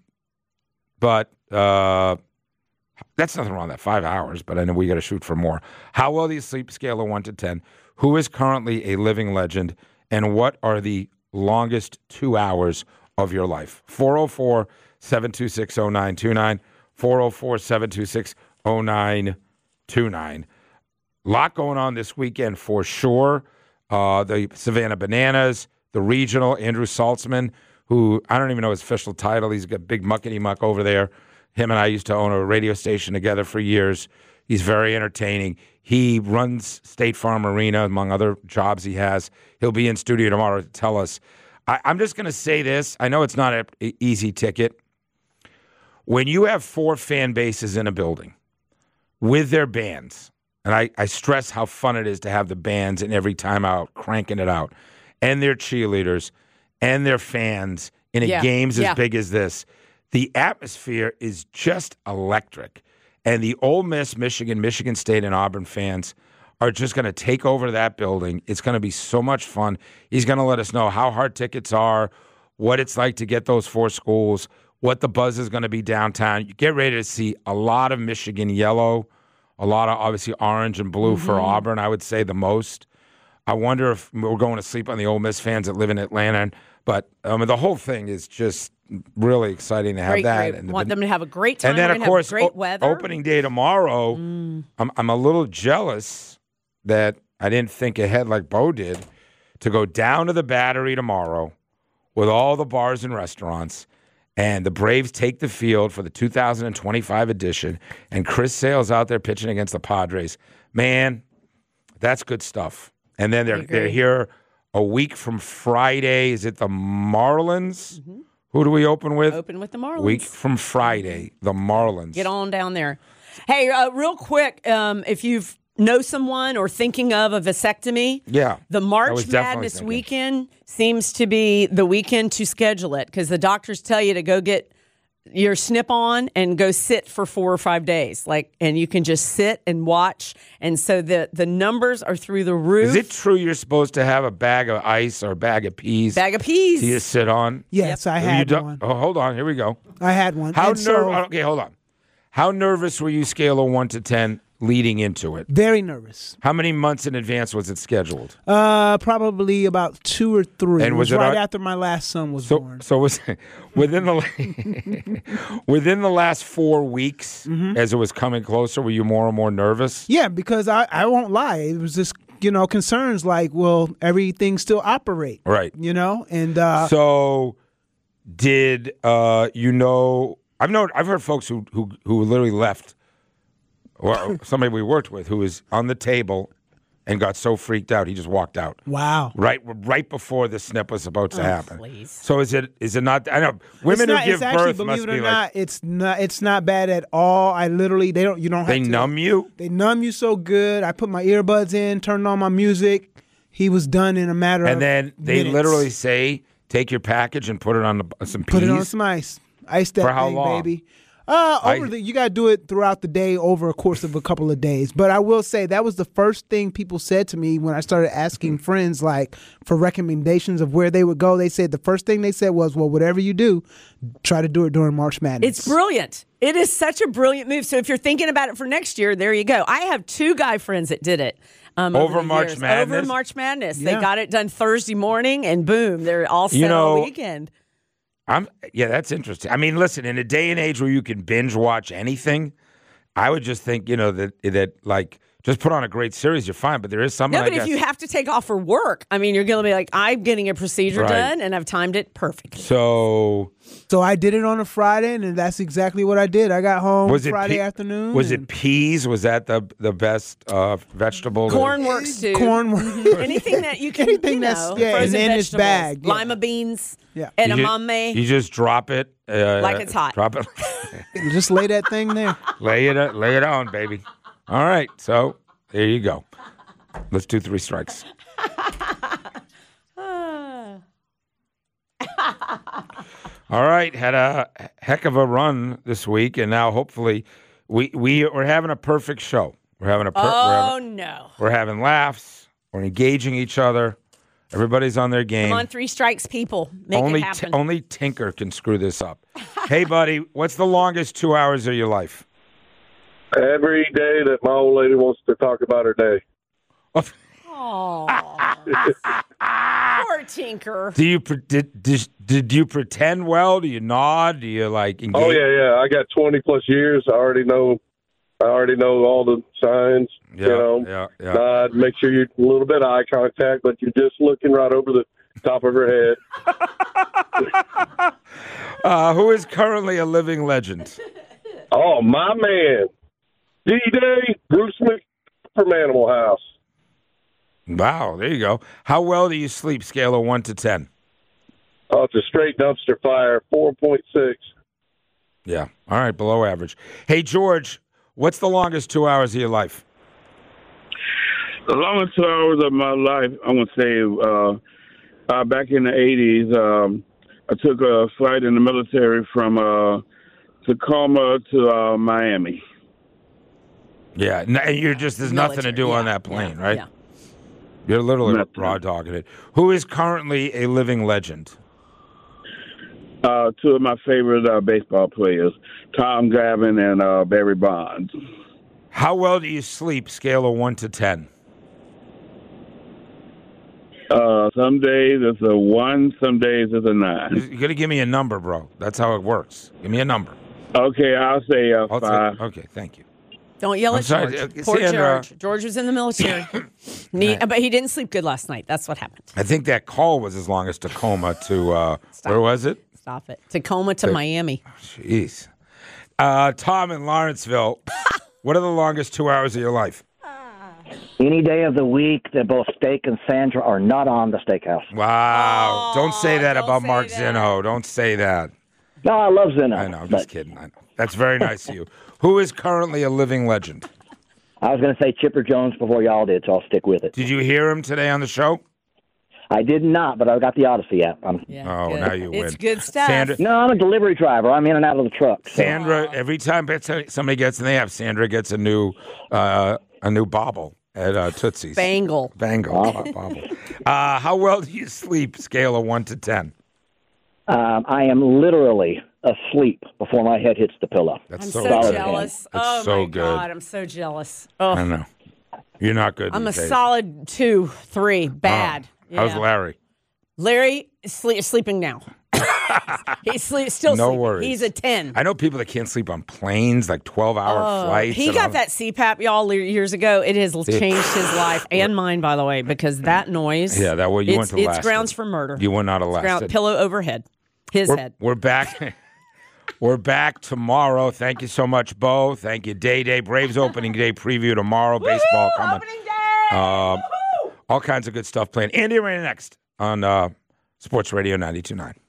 but uh, that's nothing wrong with that. Five hours, but I know we got to shoot for more. How well do you sleep? Scale of one to ten. Who is currently a living legend, and what are the longest two hours of your life? four oh four, seven two six, oh nine two nine. four oh four, seven two six, oh nine two nine. A lot going on this weekend for sure. Uh, the Savannah Bananas, the regional, Andrew Saltzman, who I don't even know his official title. He's got big muckety muck over there. Him and I used to own a radio station together for years. He's very entertaining. He runs State Farm Arena, among other jobs he has. He'll be in studio tomorrow to tell us. I, I'm just going to say this. I know it's not an easy ticket. When you have four fan bases in a building with their bands, and I, I stress how fun it is to have the bands in every time out, cranking it out, and their cheerleaders and their fans in a Yeah, games yeah. as big as this, the atmosphere is just electric. And the Ole Miss, Michigan, Michigan State, and Auburn fans are just going to take over that building. It's going to be so much fun. He's going to let us know how hard tickets are, what it's like to get those four schools, what the buzz is going to be downtown. You get ready to see a lot of Michigan yellow, a lot of obviously orange and blue for Auburn, I would say the most. I wonder if we're going to sleep on the Ole Miss fans that live in Atlanta. But I mean, the whole thing is just really exciting to have Great, that. great. And Want the- them to have a great time. and then, We're of gonna have course, great o- weather. opening day tomorrow. I'm I'm a little jealous that I didn't think ahead like Bo did to go down to the Battery tomorrow with all the bars and restaurants, and the Braves take the field for the two thousand twenty-five edition, and Chris Sale's out there pitching against the Padres. Man, that's good stuff. And then they're they're here a week from Friday. Is it the Marlins? Who do we open with? Open with the Marlins. Week from Friday, the Marlins. Get on down there. Hey, uh, real quick, um, if you know someone or thinking of a vasectomy, Yeah. the I March was definitely Madness thinking. weekend seems to be the weekend to schedule it because the doctors tell you to go get your snip on and go sit for four or five days. Like, and you can just sit and watch. And so the, the numbers are through the roof. Is it true you're supposed to have a bag of ice or a bag of peas Bag of peas. to just sit on? Yes, I You had don't- one. Oh, hold on. Here we go. I had one. How And so- nervous? Okay, hold on. How nervous were you, scale of one to ten, leading into it? Very nervous. How many months in advance was it scheduled? Uh, probably about two or three. And it was was it right on- after my last son was So, born. so was within the within the last four weeks, Mm-hmm. as it was coming closer, were you more and more nervous? Yeah, because I, I won't lie. It was just, you know, concerns like, will everything still operate? Right. You know? And uh, So, did uh, you know? I've known. I've heard folks who who who literally left, or somebody we worked with who was on the table and got so freaked out he just walked out. Wow! Right, right before the snip was supposed to Oh, happen. please. So is it is it not? I know women It's not, who give it's actually, birth believe must it or be not, like it's not. It's not bad at all. I literally, they don't. You don't have they to. numb you. They numb you so good. I put my earbuds in, turned on my music. He was done in a matter of And then they minutes. literally say, "Take your package and put it on the, some peas." Put it on some ice. Ice that For how thing, long? baby. Uh, over I- the, you got to do it throughout the day over a course of a couple of days. But I will say that was the first thing people said to me when I started asking friends like for recommendations of where they would go. They said the first thing they said was, well, whatever you do, try to do it during March Madness. It's brilliant. It is such a brilliant move. So if you're thinking about it for next year, there you go. I have two guy friends that did it. Um, Over the March years. Madness? Over March Madness. Yeah. They got it done Thursday morning, and boom, they're all set You know, all weekend. I'm yeah, that's interesting. I mean, listen, in a day and age where you can binge watch anything, I would just think, you know, that that like just put on a great series, you're fine. But there is something. No, but I if guess, you have to take off for work, I mean, you're going to be like, I'm getting a procedure Right. done, and I've timed it perfectly. so So I did it on a Friday, and that's exactly what I did. I got home was it Friday pe- afternoon. Was and it peas? Was that the the best uh, vegetable? to- Corn works too. corn? Anything that you can, Anything you that's- know, yeah, frozen and in its vegetables, bag, yeah. lima beans, Yeah. You ju- edamame. You just drop it uh, Like it's hot. Drop it. Just lay that thing there. lay it. Lay it on, baby. All right. So there you go. Let's do three strikes. All right, had a heck of a run this week, and now hopefully we we we're having a perfect show. We're having a per- we're, oh, having, no. we're having laughs. We're engaging each other. Everybody's on their game. Come on, three strikes, people. Make only it happen. only Tinker can screw this up. Hey, buddy, what's the longest two hours of your life? Every day that my old lady wants to talk about her day. Aw. Poor Tinker. Do you pre- did, did did you pretend well? Do you nod? Do you like engage? Oh yeah, yeah. I got twenty plus years. I already know. I already know all the signs. Yeah, you know, yeah, yeah. nod. Make sure you're a little bit of eye contact, but you're just looking right over the top of her head. Uh, who is currently a living legend? Oh my man, D-Day, Bruce Mc from Animal House. Wow, there you go. How well do you sleep? Scale of one to ten. Oh, it's a straight dumpster fire. Four point six. Yeah. All right, below average. Hey, George, what's the longest two hours of your life? The longest two hours of my life, I'm going to say, uh, uh, back in the eighties, um, I took a flight in the military from uh, Tacoma to uh, Miami. Yeah, n- and you're just there's nothing to Military, do on yeah, that plane, yeah, right? yeah. You're literally Nothing. raw dogging it. Who is currently a living legend? Uh, two of my favorite uh, baseball players, Tom Gavin and uh, Barry Bonds. How well do you sleep? Scale of one to ten. Uh, some days it's a one, some days it's a nine. You got to give me a number, bro. That's how it works. Give me a number. Okay, I'll say uh, I'll five. say, okay, thank you. Don't yell I'm at sorry, George. uh, Poor Sandra. George. George was in the military. Ne- But he didn't sleep good last night. That's what happened. I think that call was as long as Tacoma to uh, where was it? Stop it. Tacoma to Wait. Miami. Jeez. Uh, Tom in Lawrenceville. What are the longest two hours of your life? Any day of the week that both Steak and Sandra are not on the steakhouse. Wow. Oh, don't say that don't about say Mark that. Zinno. Don't say that. No, I love Zeno. I know. I'm but just kidding. I know. That's very nice of you. Who is currently a living legend? I was going to say Chipper Jones before y'all did, so I'll stick with it. Did you hear him today on the show? I did not, but I got the Odyssey app. I'm, Yeah, Oh, good. now you win. It's good stuff. Sandra, no, I'm a delivery driver. I'm in and out of the truck. So. Sandra, every time somebody gets in the app, Sandra gets a new uh, a new bobble at uh, Tootsie's. Bangle. Bangle. Wow. Bobble. Uh, how well do you sleep? Scale of one to ten. Um, I am literally asleep before my head hits the pillow. That's I'm so, so, good. jealous. That's oh, so my good. God. I'm so jealous. I Oh, know. You're not good. I'm a these days. solid two, three. Bad. Oh. How's Yeah. Larry? Larry is sleep, sleeping now. He's sleep, still No sleeping. worries. He's a ten. I know people that can't sleep on planes, like twelve-hour Oh, flights. he and got all- that C PAP, y'all, years ago. It has changed his life and mine, by the way, because that noise. Yeah, that way you it's, went to It's last grounds it. for murder. You would not have It's ground, lasted. pillow overhead. His we're, head. We're back. We're back tomorrow. Thank you so much, Bo. Thank you, Day Day. Braves opening day preview tomorrow. Baseball coming. Opening day! Uh, all kinds of good stuff playing. Andy Arena next on uh, Sports Radio ninety-two point nine.